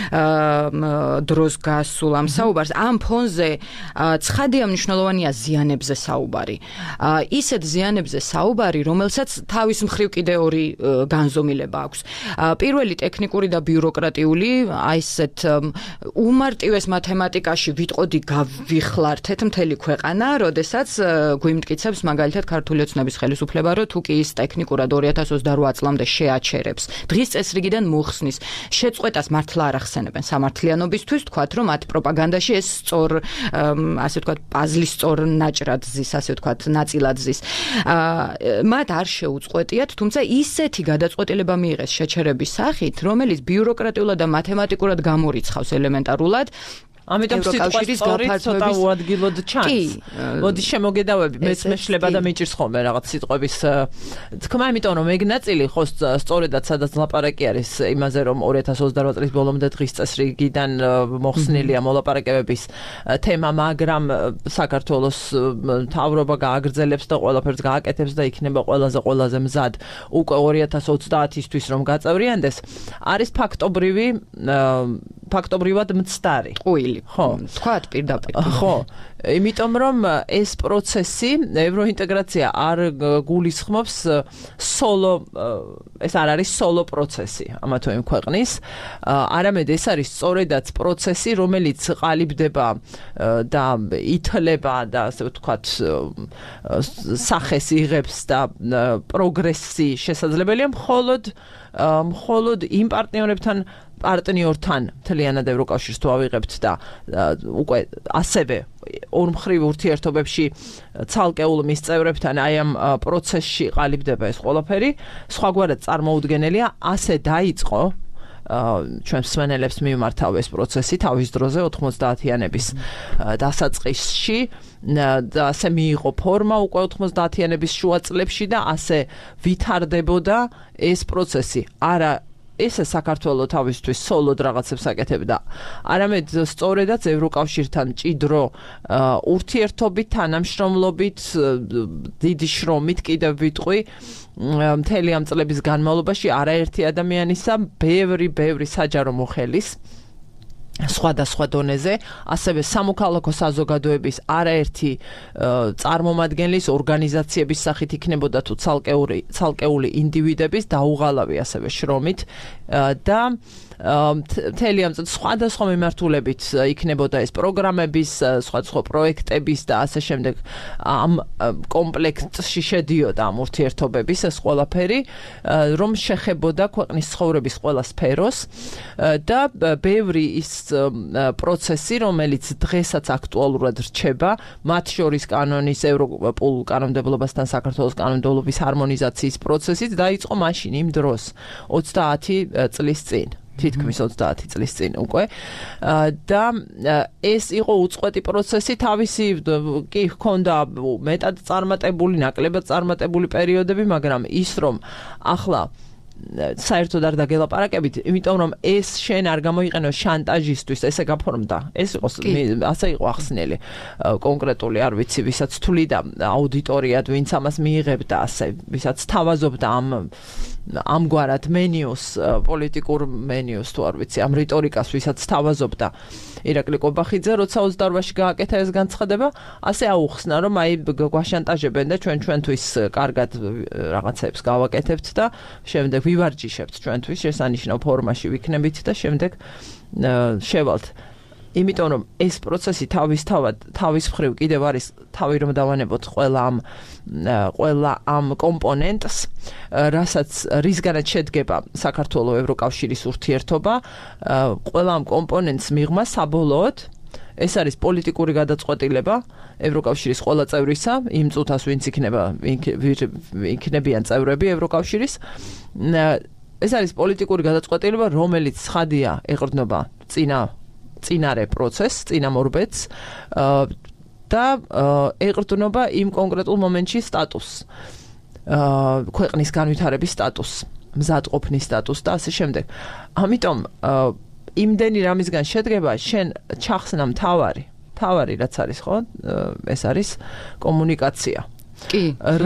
დროს გასულ ამ საუბარს, ამ ფონზე ცხადია მნიშვნელოვანია ზიანებზე საუბარი. ისეთ ზიანებზე საუბარი, რომელსაც თავის მხრივ კიდე ორი განზომილება აქვს. პირველი ტექნიკური და ბიუროკრატიული, აი ესეთ უმარტივეს მათემატიკაში ვიტყოდი გავიხლართეთ მთელი ქვეყანა, როდესაც გვიმტკიცებს მაგალითად ქართული ოცნების ხელისუფლება, რომ თუ კი ის ტექნიკურად 2028 წლამდე შეაჩერებს, დღის წესრიგიდან მოხსნის შეწყვეტას მართლა არ ახსენებენ სამართლიანობისთვის, თქვათ, რომ მათ პროპაგანდაში ეს სწორ, ასე ვთქვათ, პაზლის სწორ ნაჭრად ზის, ასე ვთქვათ, ნაწილად ზის. მათ არ შეუწყვეტიათ, თუმცა ისეთი გადაწყვეტილება მიიღეს შეჩერების სახით, რომელიც ბიუროკრატიულად და მათემატიკურად გამორიცხავს ელემენტარულად. ამიტომ სიტყვის ცოტა უადგილოდ ჩანს. მოდი შემოგედავები, მეც მეშლება და მიჭირს ხოლმე რაღაც სიტყვების თქმა, იმიტომ რომ ეგ ნაწილი ხო სწორედაც სადაც ლაპარაკი არის იმაზე, რომ 2028 წლის ბოლომდე დღის წესრიგიდან მოხსნილია მოლაპარაკებების თემა, მაგრამ საქართველოს მთავრობა გააგრძელებს და ყველაფერს გააკეთებს და იქნება ყველაზე მზად უკვე 2030-ისთვის რომ გაწევრიანდეს, არის ფაქტობრივად მცდარი. ხო, თქვათ პირდაპირ. ხო, იმიტომ რომ ეს პროცესი ევროინტეგრაცია არ გულისხმობს სოლო, ეს არ არის სოლო პროცესი ამა თუ იმ ქვეყნის, არამედ ეს არის სწორედაც პროცესი, რომელიც ყალიბდება და ითლება და ასე ვთქვათ სახეს იღებს და პროგრესი შესაძლებელია მხოლოდ იმ პარტნიორთან მთლიანად ევროკავშირს თუ ავიღებთ და უკვე ასევე ორმხრივ ურთიერთობებში ცალკეულ მისწევრებთან აი ამ პროცესში ყალიბდება ეს ყველაფერი, სხვაგვარად წარმოუდგენელია, ასე დაიწყო ჩვენ მსმენელებს მიმართავ ეს პროცესი თავის დროზე 90-იანების დასაწყისში და ასე მიიღო ფორმა უკვე 90-იანების შუა წლებში და ასე ვითარდებოდა ეს პროცესი. არა ესე საქართველოს თავისთვის სოლოდ რაღაცებს აკეთებდა, არამედ სწორედაც ევროკავშირთან მჭიდრო ურთიერთობით, თანამშრომლობით, დიდი შრომით კიდევ ვიტყვი, მთელი ამ წლების განმავლობაში არაერთი ადამიანისა ბევრი საჯარო მოხელის სხვადასხვა დონეზე, ასევე სამოქალაქო საზოგადოების არაერთი წარმომადგენლის ორგანიზაციების სახით იქნებოდა თუ ცალკეული ინდივიდების დაუღალავი ასევე შრომით და მთელი ამ სხვადასხვა მიმართულებით იქნებოდა ეს პროგრამების, სხვადასხვა პროექტების და ასე შემდეგ ამ კომპლექტში შედიოდა ამ ურთიერთობების ეს ყველაფერი, რომ შეხებოდა ქვეყნის ცხოვრების ყველა სფეროს და ბევრი ის პროცესი, რომელიც დღესაც აქტუალურად რჩება, მათ შორის კანონის ევროპულ კანონმდებლობასთან საქართველოს კანონმდებლობის ჰარმონიზაციის პროცესიც დაიწყო მაშინ იმ დროს 30 წლის წინ. თითქმის 30 წლის წინ უკვე და ეს იყო უწყვეტი პროცესი თავისი კი ჰქონდა მეტად წარმატებული, ნაკლებად წარმატებული პერიოდები, მაგრამ ის რომ ახლა საერთოდ არ დაგელაპარაკებით, იმიტომ რომ ეს შენ არ გამოიყენო შანტაჟისთვის, ესე გაფორმდა. ეს იყო ასე იყო ახსნელი კონკრეტული, არ ვიცი, ვისაც თვლიდა აუდიტორიად, ვინც ამას მიიღებდა ასე, ვისაც თავაზობდა ამგვარად მენიუს, პოლიტიკურ მენიუს თუ არ ვიცი, ამ რიტორიკას, ვისაც თავაზობდა ირაკლი ყობახიძე, როცა 28-ში გააკეთა ეს განცხადება, ასე აუხსნა, რომ აი გვაშანტაჟებენ და ჩვენთვის კარგად რაღაცებს გავაკეთებთ და შემდეგ ვივარჯიშებთ ჩვენთვის შესანიშნავ ფორმაში ვიქნებით და შემდეგ შევალთ. იმიტომ რომ ეს პროცესი თავის მხრივ კიდევ არის თავი რომ დავანებოთ ყველა ამ კომპონენტს, რისგანაც შედგება საქართველოს ევროკავშირის ურთიერთობა, ყველა ამ კომპონენტს მიღმა საბოლოოდ ეს არის პოლიტიკური გადაწყვეტილება ევროკავშირის ყველა წევრისა, იმ წუთას ვინც იქნებიან წევრები ევროკავშირის. ეს არის პოლიტიკური გადაწყვეტილება, რომელიც ცხადია ეყრდნობა წინარე პროცესს, წინამორბედს და ეყრდნობა იმ კონკრეტულ მომენტში სტატუსს, ქვეყნის განვითარების სტატუსს, მზადყოფნის სტატუსს და ასე შემდეგ. ამიტომ იმდენი რამისგან შედგება, შენ ჩახსნა მთავარი რაც არის, ხო? ეს არის კომუნიკაცია. კი,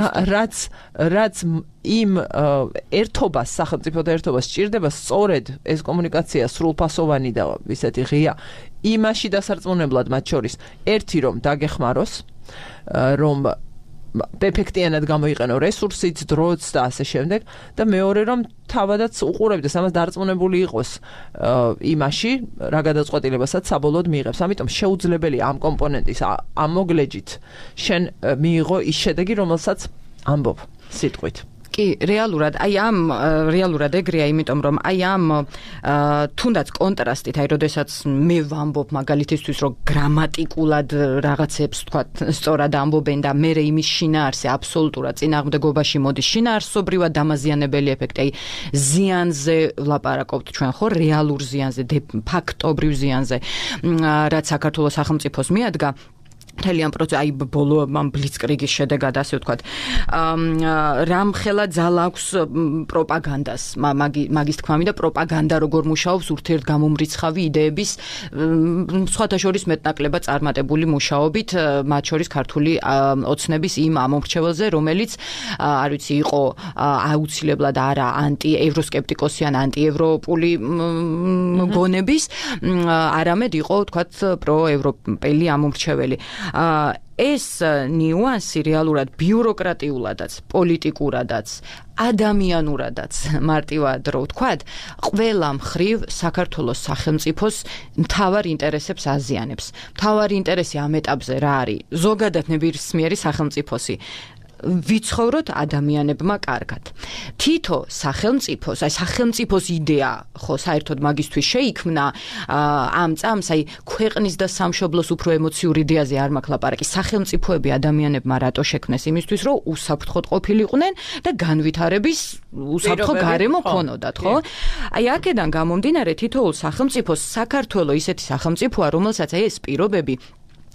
რაც იმ ერთობას, სახელმწიფოთა ერთობას სჭირდება სწორედ ეს კომუნიკაცია სრულფასოვანი და ისეთი ღია იმაში დასარწმუნებლად მათ შორის ერთი რომ დაგეხმაროს, რომ ეფექტიანად გამოიყენო რესურსიც, დროც და ასე შემდეგ და მეორე რომ თავადაც უყურებდეს ამას დარწმუნებული იყოს იმაში, რა გადაწყვეტილებასაც საბოლოოდ მიიღებს. ამიტომ შეუძლებელია ამ კომპონენტის ამ მოგლეჯით შენ მიიღო ის შედეგი, რომელსაც ამბობ სიტყვით. კი, რეალურად ეგრეა, იმიტომ რომ აი ამ თუნდაც კონტრასტით, აი როდესაც მე ვამბობ მაგალითისთვის, რომ გრამატიკულად რაღაცებს თქვათ, სწორად ამბობენ და მე იმის შინაარსზე აბსოლუტურად წინააღმდეგობაში მოდის შინაარსობრივად დამაზიანებელი ეფექტი, აი ზიანზე ვლაპარაკობთ ჩვენ, ხო, რეალურ ზიანზე, ფაქტობრივ ზიანზე, რაც საქართველოს სახელმწიფოს მიადგა. მთელი ამ პროცესი, აი ბოლო ამ ბლიცკრიგის შედეგად, ასე ვთქვათ, რამხელა ძალა აქვს პროპაგანდას, მაგის თქმამი და პროპაგანდა როგორ მუშაობს ურთიერთგამომრიცხავი იდეების სხვათა შორის მეტნაკლებად წარმატებული მუშაობით, მათ შორის ქართული ოცნების იმ ამომრჩეველზე, რომელიც არ ვიცი, იყო აუცილებლად არა ანტიევროსკეპტიკოსი ან ანტიევროპული გონების, არამედ იყო, ვთქვათ, პროევროპელი ამომრჩეველი. ეს ნიუანსი რეალურად ბიუროკრატიულადაც, პოლიტიკურადაც, ადამიანურადაც მარტივად რო ვთქვათ, ყველა მხრივ საქართველოს სახელმწიფოს მთავარ ინტერესებს აზიანებს. მთავარი ინტერესი ამ ეტაპზე რა არის? ზოგადად ნებისმიერი სახელმწიფოსი ვიცხოვროთ ადამიანებმა კარგად. თითო სახელმწიფოს, აი სახელმწიფოს იდეა, ხო, საერთოდ მაგისთვის შეიქმნა ამ წამს, აი ქვეყნის და სამშობლოს უფრო ემოციური იდეაზე არ მაქვს ლაპარაკი. სახელმწიფოები ადამიანებმა რატო შექმნეს? იმისთვის, რომ უსაფრთხოდ ყოფილიყვნენ და განვითარების უსაფრთხო გარემო ქონოდათ, ხო? აი აქედან გამომდინარე თითოეულ სახელმწიფოს საქართველოს ისეთი სახელმწიფოა, რომელსაც აი ეს პირობები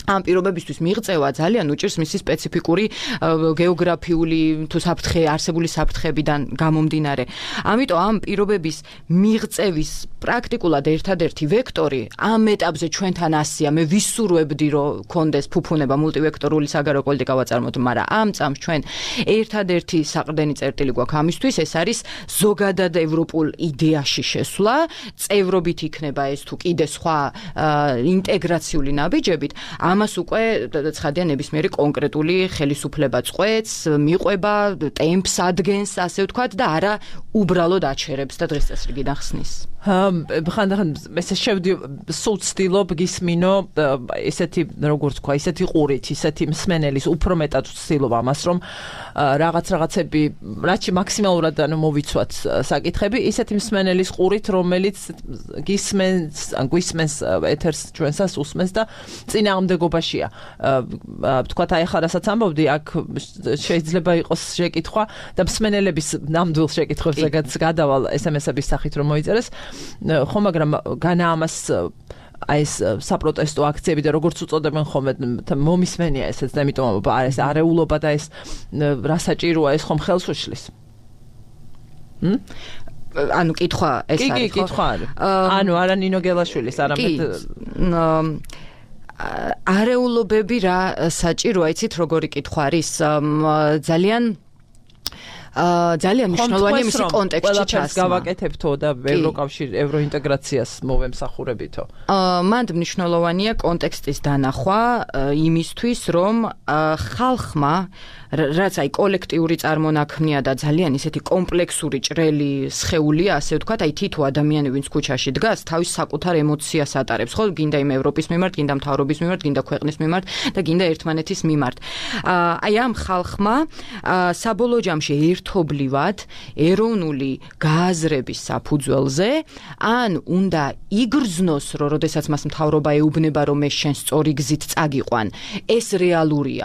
ამ პირობებისთვის მიღწევა ძალიან უჭირს მისი სპეციფიკური გეოგრაფიული თუ საფრთხე არსებული საფრთხეებიდან გამომდინარე. ამიტომ ამ პირობების მიღწევის პრაქტიკულად ერთადერთი ვექტორი ამ ეტაპზე ჩვენთან ასია. მე ვისურვებდი რომ კონდეს ფუფუნება მულტივექტორული საგარეო პოლიტიკა ვაწარმოოთ, მაგრამ ამ წამს ჩვენ ერთადერთი საყრდენი წერტილი გვაქვს ამისთვის, ეს არის ზოგადად ევროპულ იდეაში შესვლა, წევრობით იქნება ეს თუ კიდე სხვა ინტეგრაციული ნაბიჯებით. ამას უკვე ცხადია ნებისმიერი კონკრეტული ხელისუფლება წყვეტს, მიყვება, ტემპს ადგენს, ასე ვთქვათ და არა უბრალოდ აჩერებს და დღეს წესრიგიდან ხსნის. ხანდახან ესე შევდი სულ ვცდილობ გისმინო ესეთი როგორც თქვა, ისეთი ყურით, ისეთი მსმენელის უფრო მეტად ვცდილობ ამას, რომ რაღაცები რაც მაქსიმალურად მოვიცვათ საკითხები, ისეთი მსმენელის ყურით, რომელიც გვისმენს ეთერს ჩვენსას უსმენს და წინააღმდეგობაშია. ვთქვათ, აი ახლა რასაც ამბობდი, აქ შეიძლება იყოს შეკითხვა და მსმენელების ნამდვილ შეკითხვებსაც გადავალ SMS-ების სახით რომ მოიწერეს. ხო, მაგრამ განა ამას აი ეს საპროტესტო აქციები და როგორც უწოდებენ ხოლმე მომისმენია ესეც და იმიტომ ეს არეულობა და ეს რა საჭიროა ეს ხომ ხელს უშლის. ანუ კითხვა ეს არის ხო? კი, კითხვა არის. ანუ არა ნინო გელაშვილის, არამედ არეულობები რა საჭიროა, იცით როგორი კითხვა არის? ძალიან მნიშვნელოვანია მისი კონტექსტში ჩასმა. გავაკეთებთო და ევროკავშირ ევროინტეგრაციას მოვემსახურებითო. მანდ მნიშვნელოვანია კონტექსტის დანახვა იმისთვის, რომ ხალხმა რაც აი კოლექტიური წარმონაქმნია და ძალიან ისეთი კომპლექსური ჭრელი სხეულია, ასე ვთქვათ, აი თითო ადამიანი ვინც ქუჩაში დგას, თავის საკუთარ ემოციას ატარებს, ხო, გინდა იმ ევროპის მიმართ, გინდა მთავრობის მიმართ, გინდა ქვეყნის მიმართ და გინდა ერთმანეთის მიმართ. აი ამ ხალხმა საბოლოო ჯამში ერთობლივად ეროვნული გააზრების საფუძველზე ან უნდა იგრძნოს, რომ როდესაც მას მთავრობა ეუბნება, რომ ეს შენ სწორი გზით წაგიყვან, ეს რეალურია.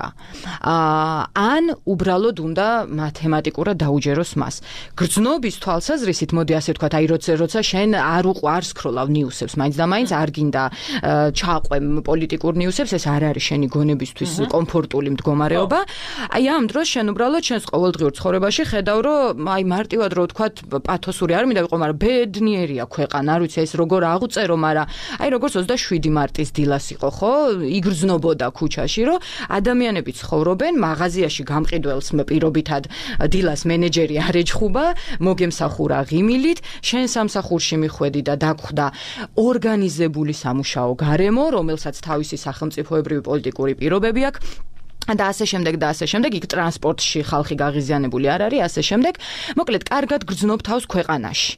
ან უბრალოდ უნდა მათემატიკურად დაუჯეროს მას. გრძნობის თვალსაზრისით, მოდი ასე ვთქვათ, აი როცა შენ არ სკროლავ ნიუსებს, მაინც და მაინც არ გინდა ჩაყვე პოლიტიკურ ნიუსებს, ეს არ არის შენი გონებისთვის კომფორტული მდგომარეობა. აი ამ დროს შენ უბრალოდ შენს ყოველდღიურ ცხოვრებაში ხედავ, რომ აი მარტივად რო ვთქვათ, პათოსური არ მინდა ვიყო, მაგრამ ბედნიერია ქვეყანა, არ ვიცი ეს როგორ აღუწერო, მაგრამ აი როგორც 27 მარტის დილას იყო, ხო? იგრძნობოდა ქუჩაში, რომ ადამიანები ცხოვრობენ მაღაზიაში გამყიდველს პირობითად დილას მენეჯერი არ ეჯხუბა, მოგემსახურა ღიმილით, შენ სამსახურში მიხვედი და დაგხვდა ორგანიზებული სამუშაო გარემო, რომელსაც თავისი სახელმწიფოებრივი პოლიტიკური პირობები აქვს. და ასე შემდეგ, იქ ტრანსპორტში ხალხი გაღიზიანებული არ არის, ასე შემდეგ. მოკლედ, კარგად გრძნობ თავს ქვეყანაში.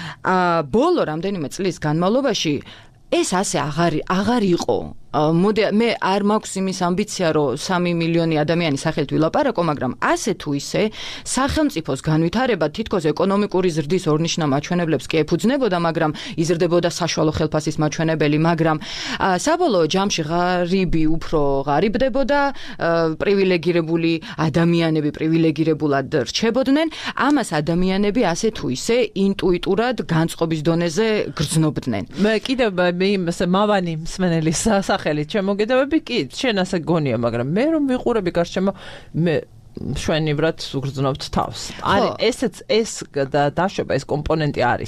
ბოლო რამდენიმე წლის განმავლობაში ეს ასე აღარ იყო. მე არ მაქვს იმის ამბიცია, რომ 3 მილიონი ადამიანი სახელით ვილაპარაკო, მაგრამ ასე თუ ისე სახელმწიფოს განვითარება თითქოს ეკონომიკური ზრდის ორნიშნა მაჩვენებლებს კი ეფუძნებოდა, მაგრამ იზრდებოდა საშუალო ხელფასის მაჩვენებელი, მაგრამ საბოლოო ჯამში ღარიბი უფრო ღარიბდებოდა, პრივილეგირებული ადამიანები პრივილეგირებულად რჩებოდნენ, ამას ადამიანები ასე თუ ისე ინტუიტურად განწყობის დონეზე გრძნობდნენ. მე კიდევ მავანი მსმენელის სახელით შემოგედავები კი შენ ასე გონია, მაგრამ მე რომ ვიყურები გარშემო მე შვენივრად უგრძნობთ თავს. არის ეს დაშვება, ეს კომპონენტი არის.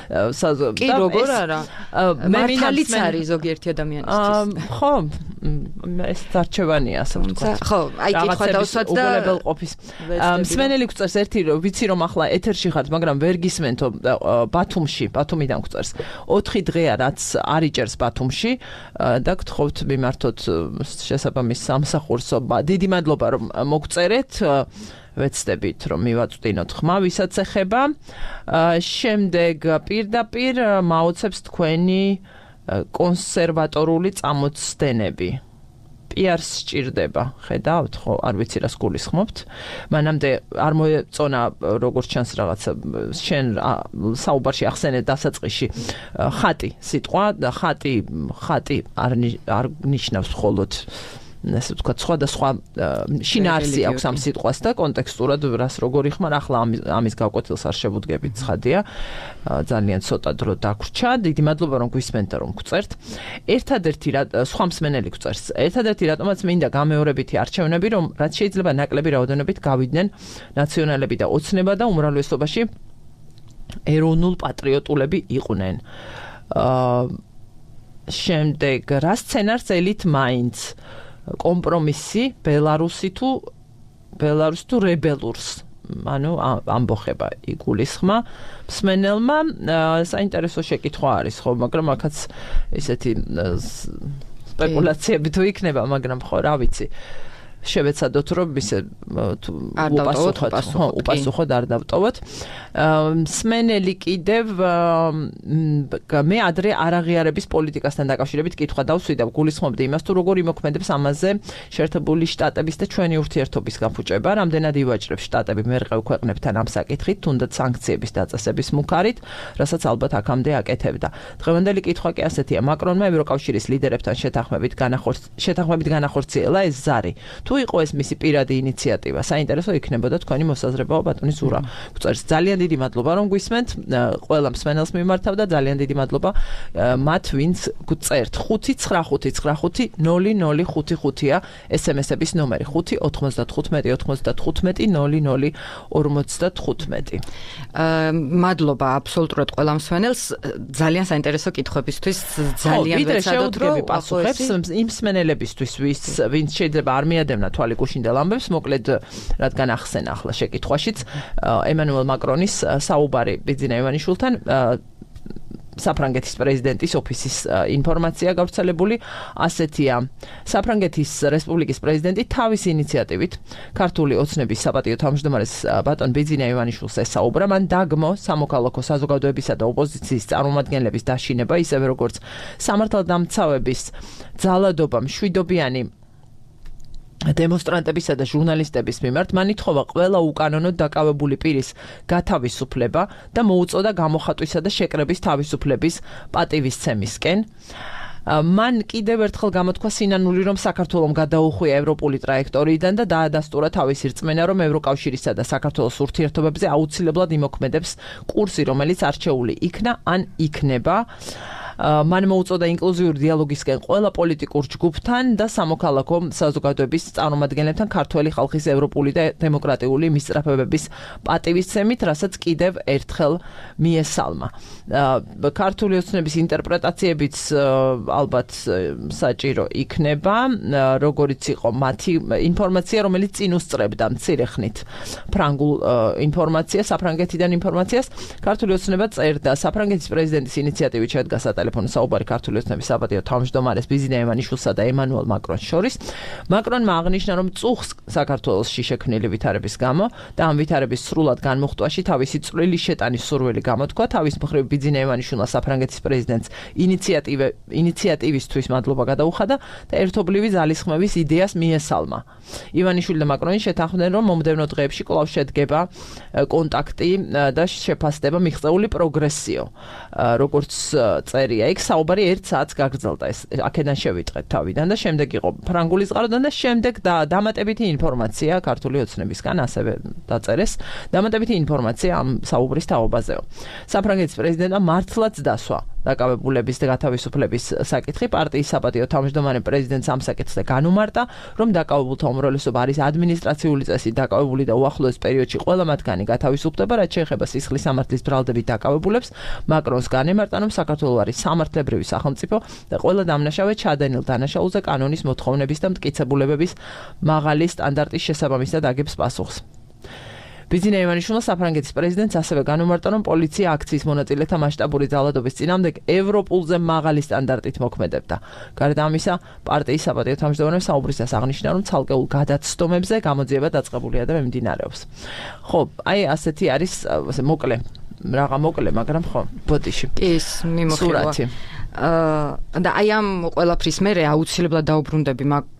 კი როგორ არა? მართალიც არის ზოგიერთი ადამიანისთვის. ხო, ეს დარჩევანია, ასე ვთქვათ. ხო, აი კითხვა დავსვათ და უგულებელყოფის. მსმენელი გვწერს ერთი ვიცი რომ ახლა ეთერში ხართ, მაგრამ ვერ გისმენთო ბათუმიდან გვწერს. 4 დღეა რაც არ იჭერს ბათუმში და გთხოვთ მიმართოთ შესაბამის სამსახურსო. დიდი მადლობა რომ მოგწერეთ. ვეცდებით რომ მივაწვდინოთ ხმა, ვისაც ეხება. შემდეგ პირდაპირ მაოცებს თქვენი კონსერვატორული წამოწდენები. პიარს სჭირდება, ხედავთ, ხო, არ ვიცი რას გულისხმობთ. მანამდე არ მოეწონა როგორც ჩანს რაღაცა შენ საუბარში ახსენე დასაწყისში ხატი სიტყვა და ხატი არ ნიშნავს მხოლოდ ესე ვთქვათ, სხვადასხვა შინაარსი აქვს ამ სიტყვას და კონტექსტურად რას როგორი ხმარ, ახლა ამის გავკვეთილს არ შევუდგებით, ცხადია. ძალიან ცოტა დრო დაგვრჩა. დიდი მადლობა რომ გვისმენთ და რომ გვწერთ. ერთადერთი სხვა მსმენელი გვწერს. ერთადერთი რატომაც მინდა გამეორებითი არჩევნები, რომ რაც შეიძლება ნაკლები რაოდენობით გავიდნენ ნაციონალები და ოცნება და უმრავლესობაში ეროვნულ პატრიოტულები იყვნენ. შემდეგ რა სცენარს ელით მაინც კომპრომისი ბელარუსი თუ რებელურს ანუ ამბოხება იგულისხმა მსმენელმა საინტერესო შეკითხვა არის ხო მაგრამ აქაც ესეთი სპეკულაციები თუ იქნება მაგრამ ხო რა ვიცი შევეცადოთ რომ ისე უპასუხოთ არ დავტოვოთ მსმენელი კიდევ მე ადრე არაღიარების პოლიტიკასთან დაკავშირებით კითხვა დავსვიდა გულისხმობდი იმას თუ როგორ იმოქმედებს ამაზე შეერთებული შტატების და ჩვენი ურთიერთობის გაფუჭება რამდენად ივაჭრებს შტატები მერყევ ქვეყნებთან ამ საკითხით თუნდაც სანქციების დაწესების მუქარით რასაც ალბათ აქამდე აკეთებდა დღევანდელი კითხვა კი ასეთია მაკრონმა ევროკავშირის ლიდერებთან შეთანხმებით განახორციელა ეს ზარი თუ იყო ეს მისი პირადი ინიციატივა. საინტერესო იქნებოდა თქვენი მოსაზრებაო ბატონი ზურა. გვწერს ძალიან დიდი მადლობა რომ გვისმენთ. ყველა მსმენელს მიმართავ და ძალიან დიდი მადლობა მათ ვინც გვწერთ. 5995005-ია SMS-ების ნომერი 5-95-95-00-55. მადლობა აბსოლუტურად ყველა მსმენელს ძალიან საინტერესო კითხვებისთვის ძალიან ვეცადოთ რომ პასუხებს იმ მსმენელებისთვის ვინც შეიძლება არ მიადევნა თვალი გუშინდელ ამბებს, მოკლედ რადგან ახსენა ახლა შეკითხვაშიც ემანუელ მაკრონის საუბარი ბიძინა ივანიშვილთან საფრანგეთის პრეზიდენტის ოფისის ინფორმაცია გავრცელებული ასეთია საფრანგეთის რესპუბლიკის პრეზიდენტი თავისი ინიციატივით ქართული ოცნების საპატიო თავმჯდომარეს ბატონ ბიძინა ივანიშვილს ესაუბრა მან დაგმო სამოქალაქო საზოგადოებისა და ოპოზიციის წარმომადგენლების დაშინება ისევე როგორც სამართალდამცავების ძალადობა მშვიდობიანი დემონსტრანტებისა და ჟურნალისტების მიმართ მან ითხოვა ყველა უკანონოდ დაკავებული პირის გათავისუფლება და მოუწოდა გამოხატვისა და შეკრების თავისუფლების პატივისცემისკენ. მან კიდევ ერთხელ გამოთქვა სინანული რომ საქართველომ გადაუხვია ევროპული ტრაექტორიიდან და დაადასტურა თავისი რწმენა რომ ევროკავშირისა და საქართველოს ურთიერთობებზე აუცილებლად იმოქმედებს კურსი რომელიც არჩეული იქნა ან იქნება მან მოუწოდა ინკლუზიური დიალოგისკენ ყველა პოლიტიკურ ჯგუფთან და სამოქალაქო საზოგადოების წარმომადგენლებთან ქართველი ხალხის ევროპული და დემოკრატიული მისწრაფებების პატივისცემით, რასაც კიდევ ერთხელ მიესალმა. ქართული ოცნების ინტერპრეტაციებიც ალბათ საჭირო იქნება, როგორიც იყო მათი ინფორმაცია, რომელიც წინ უსწრებდა მცირე ხნით ფრანგულ ინფორმაციას, საფრანგეთიდან ინფორმაციას. ქართული ოცნება წერდა საფრანგეთის პრეზიდენტის ინიციატივით შედგა ტელეფონი საუბარი ქართული ოცნების საპატიო თავმჯდომარეს ბიძინა ივანიშვილსა და ემანუელ მაკრონს შორის. მაკრონმა აღნიშნა, რომ წუხს საქართველოში შექმნილი ვითარების გამო და ამ ვითარების სრულად განმუხტვაში თავისი წვლილი შეტანის სურვილი გამოთქვა. თავის მხრივ ბიძინა ივანიშვილმა საფრანგეთის პრეზიდენტს ინიციატივისთვის მადლობა გადაუხადა და ერთობლივი ძალისხმევის იდეას მიესალმა. ივანიშვილი და მაკრონი შეთანხმდნენ, რომ მომდევნო დღეებში კვლავ შედგება კონტაქტი და შეფასდება მიღწეული პროგრესიო. როგორც წერია იქ საუბარი 1 საათს გაგრძელდა ეს აქედან შევიტყეთ თავიდან და შემდეგ იყო ფრანგული ზღაროდან და შემდეგ დამატებითი ინფორმაცია ქართული ოცნებისგან ასევე დაწერეს დამატებითი ინფორმაცია ამ საუბრის თაობაზეო. საფრანგეთის პრეზიდენტმა მართლაც დასვა დაკავებულების და გათავისუფლების საკითხი პარტიის საპატიო თავმჯდომარე პრეზიდენტს ამ საკითხზე განუმარტა, რომ დაკავებულთა უმრავლესობა არის ადმინისტრაციული წესით დაკავებული და უახლოეს პერიოდში ყველა მათგანი გათავისუფლდება, რაც შეეხება სისხლის სამართლის ბრალდებით დაკავებულებს. მაკრონს განემარტა, რომ საქართველო არის სამართლებრივი სახელმწიფო და ყველა დამნაშავე ჩადენილ დანაშაულზე კანონის მოთხოვნების და მტკიცებულებების მაღალი სტანდარტის შესაბამისად აგებს პასუხს. ბიძინა ივანიშვილმა საფრანგეთის პრეზიდენტს ასევე განუმარტა, რომ პოლიცია აქციის მონაწილეთა მასშტაბური ძალადობის წინააღმდეგ ევროპულზე მაღალი სტანდარტით მოქმედებდა. გარდა ამისა, პარტიის საპატიო თავმჯდომარემ საუბრისას აღნიშნა, რომ ცალკეულ გადაცდომებზე გამოძიება დაწყებულია და მიმდინარეობს. ხო, აი ასეთი არის მოკლე, მაგრამ ხო, ბოდიში. ის მიმოხილვა. და აი ამ ყველაფრის მერე აუცილებლად დაუბრუნდები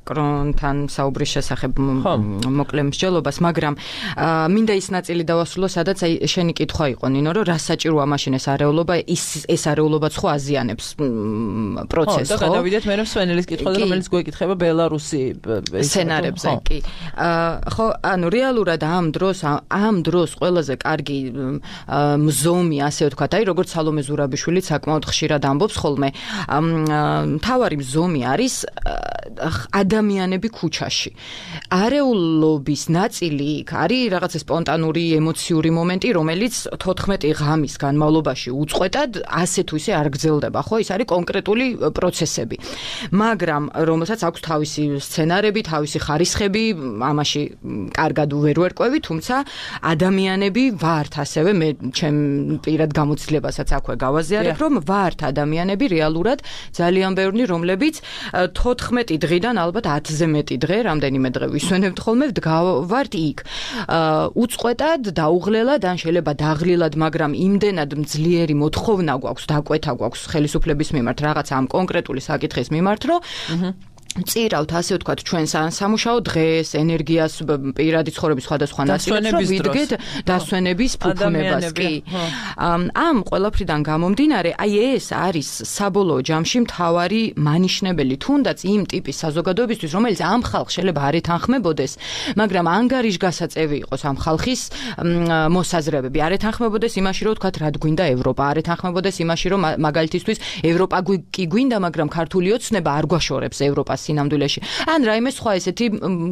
მაკრონთან საუბრის შესახებ მოკლე მსჯელობას, მაგრამ მინდა ის ნაწილი დავასრულო, სადაც აი შენი კითხვა იყო ნინო, რომ რა საჭიროა მაშინ ეს არეულობა, ეს არეულობაც ხო აზიანებს პროცესს, ხო? და გადავიდეთ მე სვენელის კითხვაზე, რომელიც გვეკითხება ბელარუსი სცენარებზე, კი. ხო, ანუ რეალურად ამ დროს ყველაზე კარგი მზომი, ასე ვთქვათ, აი როგორც სალომე ზურაბიშვილი საკმაოდ ხშირად ამბობს ხოლმე, მთავარი მზომი არის ადამიანები ქუჩაში. არეულობის ნაწილი იქ არის რაღაცა სპონტანური ემოციური მომენტი, რომელიც 14 ღამის განმავლობაში უწყვეტად ასე თუ ისე არ გრძელდება, ხო? ის არის კონკრეტული პროცესები. მაგრამ რომელსაც აქვს თავისი სცენარები, თავისი ხარისხები, ამაში კარგად ვერ ვერკვევი, თუმცა ადამიანები ვართ ასევე მე ჩემ პირად გამოცდილებასაც აქვე გავაზიარებ, რომ ვართ ადამიანები რეალურად ძალიან ბევრი, რომლებიც 14 დღიდან ალბათ 10-ზე მეტი დღე, რამდენიმე დღე ვისვენებთ ხოლმე, ვდგავართ იქ. უწყვეტად, დაუღლელად, ან შეიძლება დაღლილად, მაგრამ იმდენად მძლიერი მოთხოვნა გვაქვს, დაკვეთა გვაქვს ხელისუფლების მიმართ რაღაცა ამ კონკრეტული საკითხის მიმართ, რომ წირავთ, ასე ვთქვათ, ჩვენს სამუშაო დღეს, ენერგიას, პირადი ცხოვრების სხვადასხვა ნაწილებს, რომ ვიდგეთ დასვენების ფუფუნებას, კი. ამ ყველაფრიდან გამომდინარე, აი ეს არის საბოლოო ჯამში მთავარი მანიშნებელი, თუნდაც იმ ტიპის საზოგადოებისთვის, რომელიც ამ ხალხს შეიძლება არ ეთანხმებოდეს, მაგრამ ანგარიშგასაწევი იყოს ამ ხალხის მოსაზრებები. არ ეთანხმებოდეს იმაში, რომ ვთქვათ, რა გვინდა ევროპა, არ ეთანხმებოდეს იმაში, რომ მაგალითისთვის ევროპა კი გვინდა, მაგრამ ქართული ოცნება არ გვაშორებს ევროპას სინამდვილეში. ან რაიმე სხვა ესეთი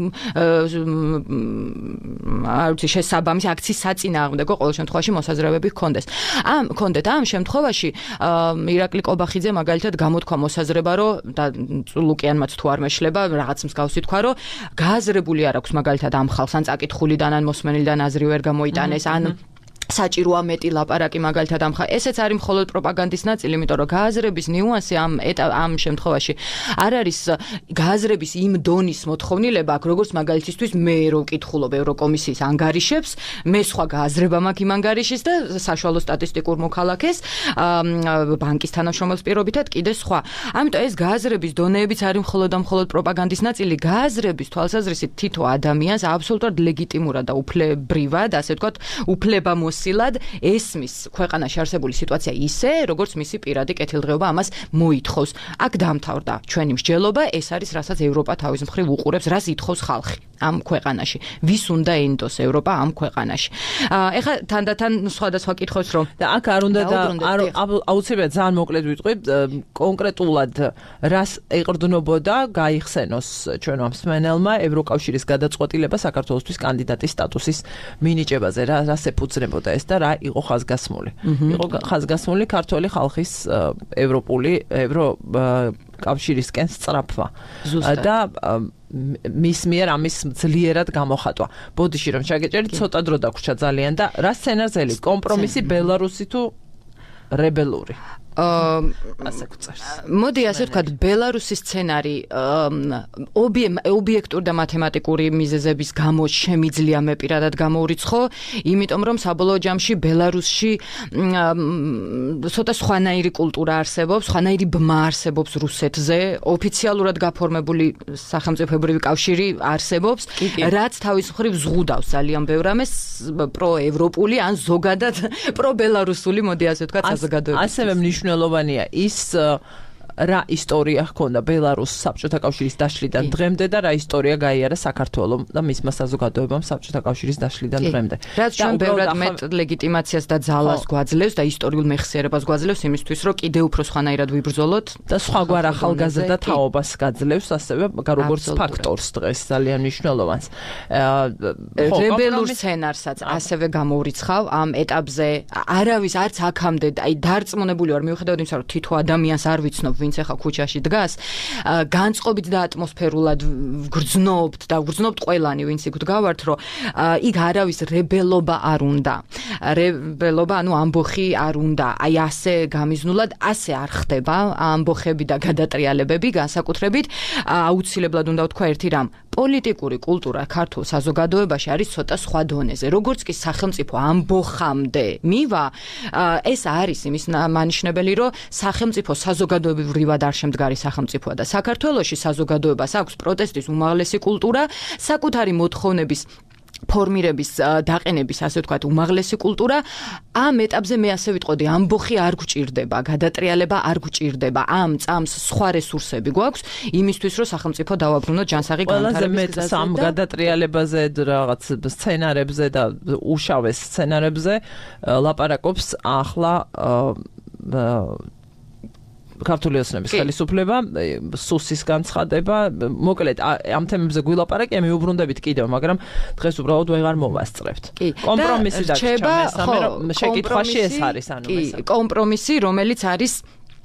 არც შესაბამისი აქციის საწინააღმდეგო ყოველ შემთხვევაში მოსაზრებები ჰქონდეს. ჰქონდეთ ამ შემთხვევაში ირაკლი კობახიძე მაგალითად გამოთქვა მოსაზრება, რომ და ლუკიანმაც თუ არ მეშლება, რაღაც მსგავსი თქვა, რომ გააზრებული არ აქვს მაგალითად ამ ხალხს ან წაკითხულიდან ან მოსმენილიდან აზრი ვერ გამოიტანეს, ან საჭიროა მეტი ლაპარაკი მაგალითად ამ ესეც არის მხოლოდ პროპაგანდის ნაწილი, იმიტომ რომ გააზრების ნიუანსი ამ შემთხვევაში არ არის გააზრების იმ დონის მოთხოვნილება, აქ როგორც მაგალითისთვის მე რო ვკითხულობ ევროკომისიის ანგარიშებს, მე სხვა გააზრება მაქვს იმ ანგარიშის და საშუალო სტატისტიკურ მოქალაქეს ბანკის თანამშრომელს პირობითად კიდე სხვა. ამიტომ ეს გააზრების დონეებიც არის მხოლოდ პროპაგანდის ნაწილი. გააზრების თვალსაზრისით თითო ადამიანს აბსოლუტურად ლეგიტიმურად და უფლებრივად, ასე ვთქვათ, უფლებამოსილად ესმის ქვეყანაში არსებული სიტუაცია ისე, როგორც მისი პირადი კეთილდღეობა ამას მოითხოვს. აქ დამთავრდა ჩვენი მსჯელობა, ეს არის რასაც ევროპა თავის მხრივ უყურებს, რას ითხოვს ხალხი ამ ქვეყანაში. ვის უნდა ენდოს ევროპა ამ ქვეყანაში. ეხლა თანდათან სხვადასხვა კითხვებს რომ და აქ არ უნდა აუცილებლად ძალიან მოკლედ ვიტყვი, კონკრეტულად რას ეყრდნობოდა გაიხსენოს ჩვენო მსმენელმა ევროკავშირის გადაწყვეტილება საქართველოსთვის კანდიდატის სტატუსის მინიჭებაზე, რას ეფუძნებოდა ეს და რა იყო ხაზგასმული. იყო ხაზგასმული ქართველი ხალხის ევროკავშირისკენ სწრაფვა და მის მიერ ამის ძლიერად გამოხატვა. ბოდიში რომ ჩაგეჭერით, ცოტა დრო დაგვრჩა ძალიან და რა სცენარზელი კომპრომისი ბელარუსი თუ რებელური? ასე გვწერს. მოდი ასე ვთქვათ, ბელარუსის სცენარი ობიექტური და მათემატიკური მიზეზების გამო შემიძლია მე პირადად გამოურიცხო, იმიტომ რომ საბოლოო ჯამში ბელარუსში ცოტა სხვანაირი კულტურა არსებობს, სხვანაირი ბმა არსებობს რუსეთზე, ოფიციალურად გაფორმებული სახელმწიფოებრივი კავშირი არსებობს, რაც თავის მხრივ ზღუდავს ძალიან ბევრ ამას პროევროპული ან ზოგადად პრობელარუსული, მოდი ასე ვთქვათ, საზოგადოებისთვის. ასევე მნიშვნელოვანია ის რა ისტორია ჰქონდა ბელარუსს საბჭოთა კავშირის დაშლიდან დღემდე და რა ისტორია გაიარა საქართველომ და მისმა საზოგადოებამ საბჭოთა კავშირის დაშლიდან დღემდე. რაც ჩვენ ბევრად მეტ ლეგიტიმაციას და ძალას გვაძლევს და ისტორიულ მეხსიერებას გვაძლევს იმისთვის, რომ კიდევ უფრო სხვანაირად ვიბრძოლოთ და სხვაგვარ ახალგაზრდა თაობას გაძლევს ასევე როგორც ფაქტორს დღეს ძალიან მნიშვნელოვანს. რებელურ სცენარსაც ასევე გამოურიცხავ ამ ეტაპზე. არავის არც აქამდე აი დარწმუნებული ვარ მიუხედავად იმისა, რომ თითო ადამიანს არ ვიცნობ ვინც ახლა ქუჩაში დგას, განწყობით და ატმოსფერულად ვგრძნობთ ყველანი, ვინც იქ დგავართ, რომ იქ არავის რებელობა არ უნდა. რებელობა, ანუ ამბოხი არ უნდა. აი ასე გამიზნულად ასე არ ხდება ამბოხები და გადატრიალებები, განსაკუთრებით აუცილებლად უნდა ვთქვა ერთი რამ, პოლიტიკური კულტურა ქართულ საზოგადოებაში არის ცოტა სხვა დონეზე. როგორც კი სახელმწიფო ამბოხამდე მივა, ეს არის იმის მანიშნებელი, რომ სახელმწიფო საზოგადოებრივად არ შემდგარი სახელმწიფოა და საქართველოში საზოგადოებას აქვს პროტესტის უმაღლესი კულტურა, საკუთარი მოთხოვნების ფორმირების დაყენების ასე ვთქვათ უმაღლესი კულტურა. ამ ეტაპზე მე ასე ვიტყოდი, ამბოხი არ გვჭირდება, გადატრიალება არ გვჭირდება. ამ წამს სხვა რესურსები გვაქვს იმისთვის, რომ სახელმწიფო დავაბრუნოთ ჯანსაღი განვითარების გზაზე. სამ გადატრიალებაზე, რაღაც სცენარებზე და უშავეს სცენარებზე ლაპარაკობს ახლა ქართული ოცნების ხელისუფლება, სუსის განცხადება, მოკლედ ამ თემებზე გვილაპარაკია, მიუბრუნდებით კიდევ, მაგრამ დღეს უბრალოდ ვეღარ მოვასწრებთ. კომპრომისი დაგჭირდა, მესამე შეკითხვაში ეს არის, ანუ მესამე. კომპრომისი, რომელიც არის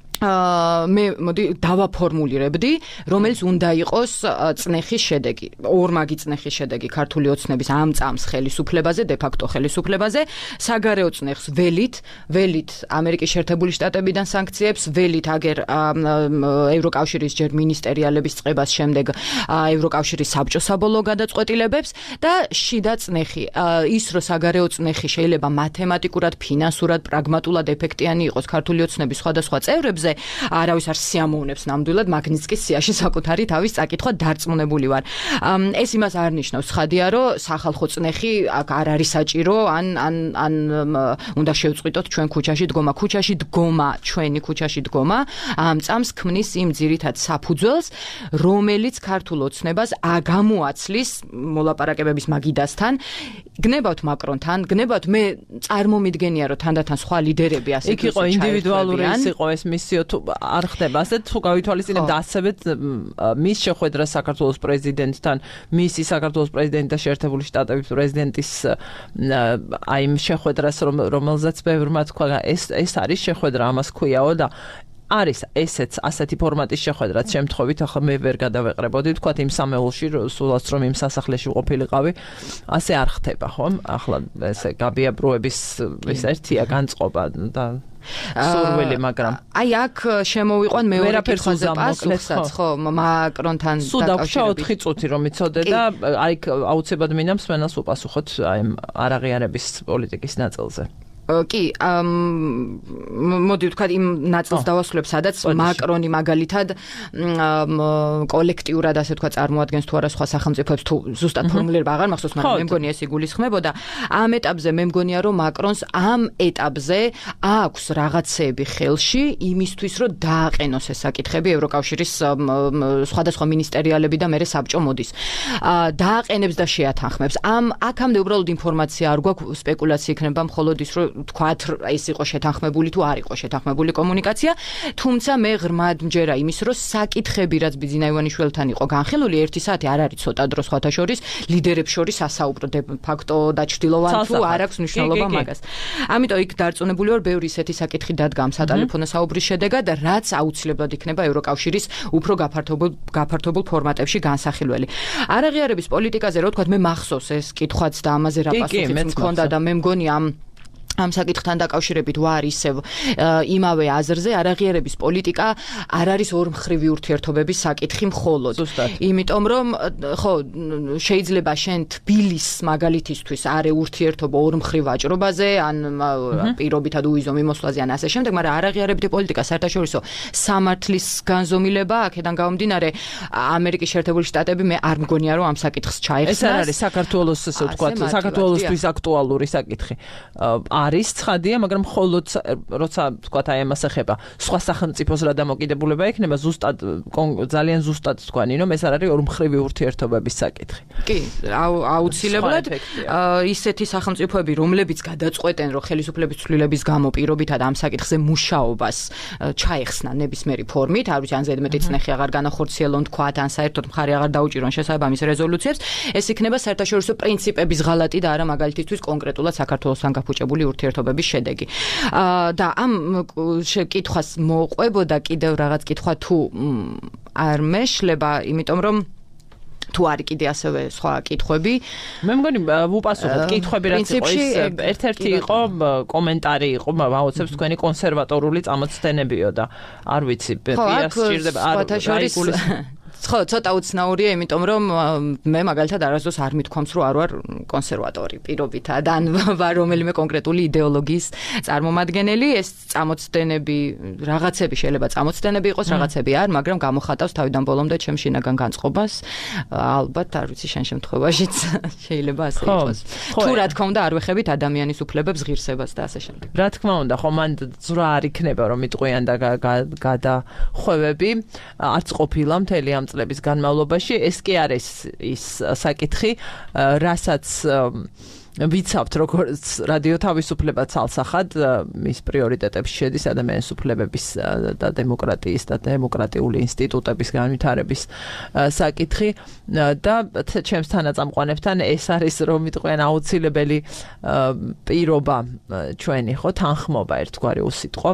მე მოდი დავაფორმულირებდი, რომელიც უნდა იყოს წნეხის შედეგი, ორმაგი წნეხის შედეგი ქართული ოცნების ამ წამს ხელისუფლებაზე, de facto ხელისუფლებაზე, საგარეო წნეხს ველით ამერიკის შეერთებული შტატებიდან სანქციებს, ველით აგერ ევროკავშირის ჯერ მინისტერიალების წყებას, შემდეგ ევროკავშირის საბჭოს საბოლოო გადაწყვეტილებებს და შიდა წნეხი, ის რომ საგარეო წნეხი შეიძლება მათემატიკურად, ფინანსურად, პრაგმატულად ეფექტიანი იყოს ქართული ოცნების სხვადასხვა წევრებზე, არავის არ სიამოვნებს ნამდვილად მაგნიცკის სიაში საკუთარი თავის წაკითხვა დარწმუნებული ვარ. ეს იმას არ ნიშნავს, ხადია, რომ სახალხო წნეხი არ არის საჭირო, ან უნდა შევწყვიტოთ ჩვენ ქუჩაში დგომა, ჩვენი ქუჩაში დგომა, ამ წამს ქმნის იმ ძირითად საფუძველს, რომელიც ქართულ ოცნებას გამოაცლის მოლაპარაკებების მაგიდასთან, გნებავთ მაკრონთან, გნებავთ მე წარმომიდგენია, რომ თანდათან სხვა ლიდერები ასე იქ იყო ინდივიდუალური ის იყო ეს მისიო თუ არ ხდება ასე თუ გავითვალისწინებთ ასევე მის შეხვედრა საქართველოს პრეზიდენტთან, მისი საქართველოს პრეზიდენტი და შეერთებული შტატების პრეზიდენტის აი იმ შეხვედრას რომელზეც ბევრმა თქვა ეს არის შეხვედრა ამას ქვიაო და არის ესეც ასეთი ფორმატის შეხვედრაც შემთხვევით ახლა მე ვერ გადავეყრებოდი თქვა იმ სამეულში სულაც რომ იმ სასახლეში ყოფილიყავი ასე არ ხდება ხომ ახლა ესე გაბიაბროების ეს ერთია განწყობა და სურვილი მაგრამ აი აქ შემოვიყვან მეორე კითხვაზე პასუხსაც ხო მაკრონთან დაკავშირებით 4 წუთი რომ იცოდე და აი აუცილებლად მინდა მსმენელს უპასუხოთ აი არაღიარების პოლიტიკის ნაწილზე კი, მოდი ვთქვათ იმ ნაწილს დავასრულებ, სადაც მაკრონი მაგალითად კოლექტიურად ასე ვთქვათ წარმოადგენს თუ არა სხვა სახელმწიფოებს თუ ზუსტად ფორმულირება აღარ მახსოვს, მაგრამ მე მგონია ეს იგულისხმებოდა. ამ ეტაპზე მე მგონია რომ მაკრონს ამ ეტაპზე აქვს რაღაცეები ხელში იმისთვის რომ დააყენოს ეს საკითხები ევროკავშირის სხვადასხვა მინისტერიალები და მერე საბჭო მოდის. დააყენებს და შეათანხმებს. აქამდე უბრალოდ ინფორმაცია არ გვაქვს, სპეკულაცია იქნება მხოლოდ ის რომ თქვათ ეს იყო შეთანხმებული თუ არ იყო შეთანხმებული კომუნიკაცია, თუმცა მე ღრმად მჯერა იმის, რომ საკითხები რაც ბიძინა ივანიშვილთან იყო განხილული 1 საათი არ არის ცოტა დრო სხვათა შორის, ლიდერებს შორის ასაუბრო de facto და ჩრდილოვან თუ არ აქვს მნიშვნელობა მაგას. ამიტომ იქ დარწმუნებული ვარ, ბევრი ისეთი საკითხი დადგა ამ სატელეფონო საუბრის შედეგად, რაც აუცილებლად იქნება ევროკავშირის უფრო გაფართობულ ფორმატებში განსახილველი. არაღიარების პოლიტიკაზე რო ვთქვათ, მე მახსოვს ეს კითხვაც და ამაზე რა პასუხიც მქონდა და მე მგონი ამ საკითხთან დაკავშირებით ვარ ისევ იმავე აზრზე, არაღიარების პოლიტიკა არ არის ორმხრივი ურთიერთობების საკითხი მხოლოდ. იმიტომ რომ ხო შეიძლება შენ თბილის მაგალითისთვის არე ურთიერთობა ორმხრივ ვაჭრობაზე, ან პირობითად უიზო მიმოსვლაზე ან ასე შემდეგ, მაგრამ არაღიარებითი პოლიტიკა საერთაშორისო სამართლის განზომილება, აქედან გამომდინარე ამერიკის შეერთებული შტატები მე არ მგონია რომ ამ საკითხს ჩაეხსნას. ეს არ არის საქართველოს ესე ვთქვათ, საქართველოსთვის აქტუალური საკითხი. არის ცხადია, მაგრამ მხოლოდ როცა თქვა აი ამას ეხება სხვა სახელმწიფოს რა დამოკიდებულება ექნება ზუსტად ძალიან ზუსტად თქვანი რომ ეს არ არის ორმხრივი ურთიერთობების საკითხი. კი, აუცილებლად ისეთი სახელმწიფოები რომლებიც გადაწყვეტენ რომ ხელისუფლების ცვლილების გამო პირობითად ამ საკითხზე მუშაობას ჩაეხსნა ნებისმიერი ფორმით, არ ვიცი ან ზედმეტი წნეხი აღარ განახორციელონ თქვათ ან საერთოდ მხარი აღარ დაუჭირონ შესაბამის რეზოლუციებს, ეს იქნება საერთაშორისო პრინციპების ღალატი და არა მაგალითისთვის კონკრეტულად საქართველოსთან გაფუჭებული ურთიერთობების შედეგი. და ამ კითხვას მოყვებოდა კიდევ რაღაც კითხვა თუ არ მეშლება, იმიტომ რომ თუ არის კიდე ასევე სხვა კითხვები. მე მგონი ვუპასუხოთ კითხვები რაც იყო ის ერთ-ერთი იყო კომენტარი იყო აუცებს თქვენი კონსერვატორული წამოწთენებიო და არ ვიცი პიას სჭირდება არ ხო, ცოტა უცნაურია, იმიტომ რომ მე მაგალითად არასდროს არ მithქვამს, რომ არ ვარ კონსერვატორი პირობითად, ან ვარ რომელიმე კონკრეტული იდეოლოგიის წარმომადგენელი, ეს წამოწდენები, რაღაცები შეიძლება წამოწდენები იყოს, რაღაცები არ, მაგრამ გამოხატავს თავიდან ბოლომდე ჩემ შინაგან განწყობას. ალბათ, არ ვიცი, შენ შემთხვევაშიც შეიძლება ასე იყოს. თუ რა თქმა უნდა, არ ვეხებით ადამიანის უფლებებს, ღირსებას და ასე შემდეგ. რა თქმა უნდა, ხო, მან ძრა არ იქნება, რომ იტყვიან და გადახვევები, არც ყოფილა მთელი ამ წლების განმავლობაში. ეს კი არის ის საკითხი, რასაც ვიცავთ, როგორც რადიო თავისუფლება ცალსახად მის პრიორიტეტებში შედის ადამიანის უფლებების და დემოკრატიის და დემოკრატიული ინსტიტუტების განვითარების საკითხი და ჩემს თანაწამყვანებთან ეს არის, რომ იტყვიან აუცილებელი პირობა ჩვენი, ხო, თანხმობა ერთგვარი უსიტყვო.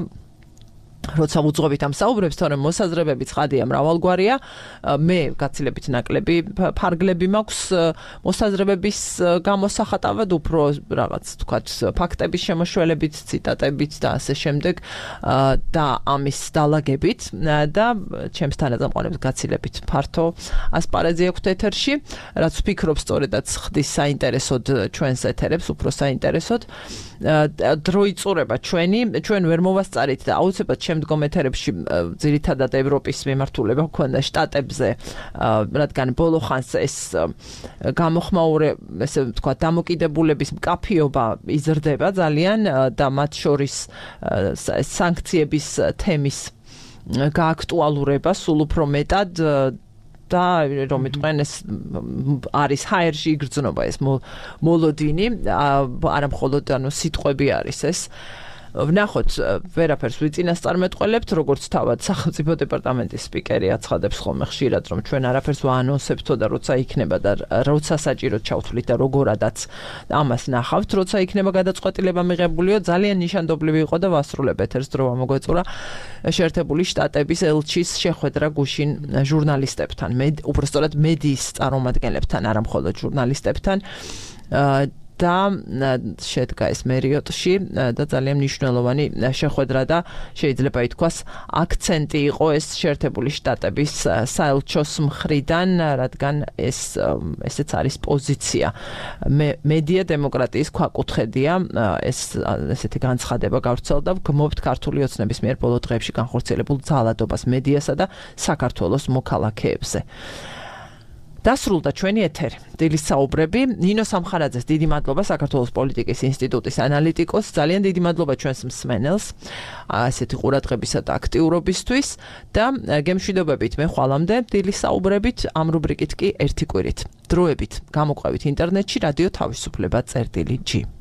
როცა უძღვებით ამ საუბრებს, თორემ მოსაზრებები ცხადია მრავალგვარია, მე გაცილებით ნაკლები ფარგლები მაქვს მოსაზრებების გამოსახატავად, უფრო რაღაც თქვათ ფაქტების შემოშველებით, ციტატებით და ასე შემდეგ და ამის დალაგებით და ჩემს თანაწამყვანებს გაცილებით ფართო ასპარეზი აქვთ ეთერში, რაც ვფიქრობ სწორედაც ხდის საინტერესოდ ჩვენს ეთერებს, უფრო საინტერესოდ. დრო იწურება ჩვენ ვერ მოვასწარით და აუცილებლად შემდგომ ეთერებში ძირითადად ევროპის მიმართულება გვქონდა შტატებზე, რადგან ბოლო ხანს ეს გამოხმაურე, ესე ვთქვათ, დამოკიდებულების მკაფიობა იზრდება ძალიან და მათ შორის სანქციების თემის გააქტუალურება სულ უფრო მეტად და რომ იტყვენ ეს არის ჰაერში იგრძნობა ეს მოლოდინი, არა მხოლოდ ანუ სიტყვები არის ეს. ვნახოთ, ვერაფერს ვიწინასწარმეტყველებთ, როგორც თავად სახელმწიფო დეპარტამენტის სპიკერი აცხადებს ხოლმე ხშირად, რომ ჩვენ არაფერს ვაანონსებთო და როცა იქნება და როცა საჭიროდ ჩავთვლით და როგორადაც ამას ნახავთ, როცა იქნება გადაწყვეტილება მიღებულიო, ძალიან ნიშანდობლივი იყო და ვასრულებ ეთერს დროა მოგვეწურა შეერთებული შტატების ელჩის შეხვედრა გუშინ ჟურნალისტებთან, უпростоრად მედიის წარმომადგენლებთან, არა მხოლოდ ჟურნალისტებთან. და შედგა ეს მერიოტში და ძალიან მნიშვნელოვანი შეხვედრა და შეიძლება ითქვას აქცენტი იყო ეს შეერთებული შტატების საელჩოს მხრიდან, რადგან ესეც არის პოზიცია. მედია დემოკრატიის ქვაკუთხედია, ესეთი განცხადება გავრცელდა, გმობთ ქართული ოცნების მიერ ბოლო დღეებში განხორციელებულ ძალადობას მედიასა და საქართველოს მოქალაქეებზე. დასრულდა ჩვენი ეთერი. დილის საუბრები. ნინო სამხარაძეს დიდი მადლობა, საქართველოს პოლიტიკის ინსტიტუტის ანალიტიკოს. ძალიან დიდი მადლობა ჩვენს მსმენელს ასეთი ყურადღებისა და აქტიურობისთვის და გემშვიდობებით მე ხვალამდე დილის საუბრებით, ამ რუბრიკით კი ერთი კვირით. დროებით გამოყვებით ინტერნეტში რადიო თავისუფლება წერტილი G.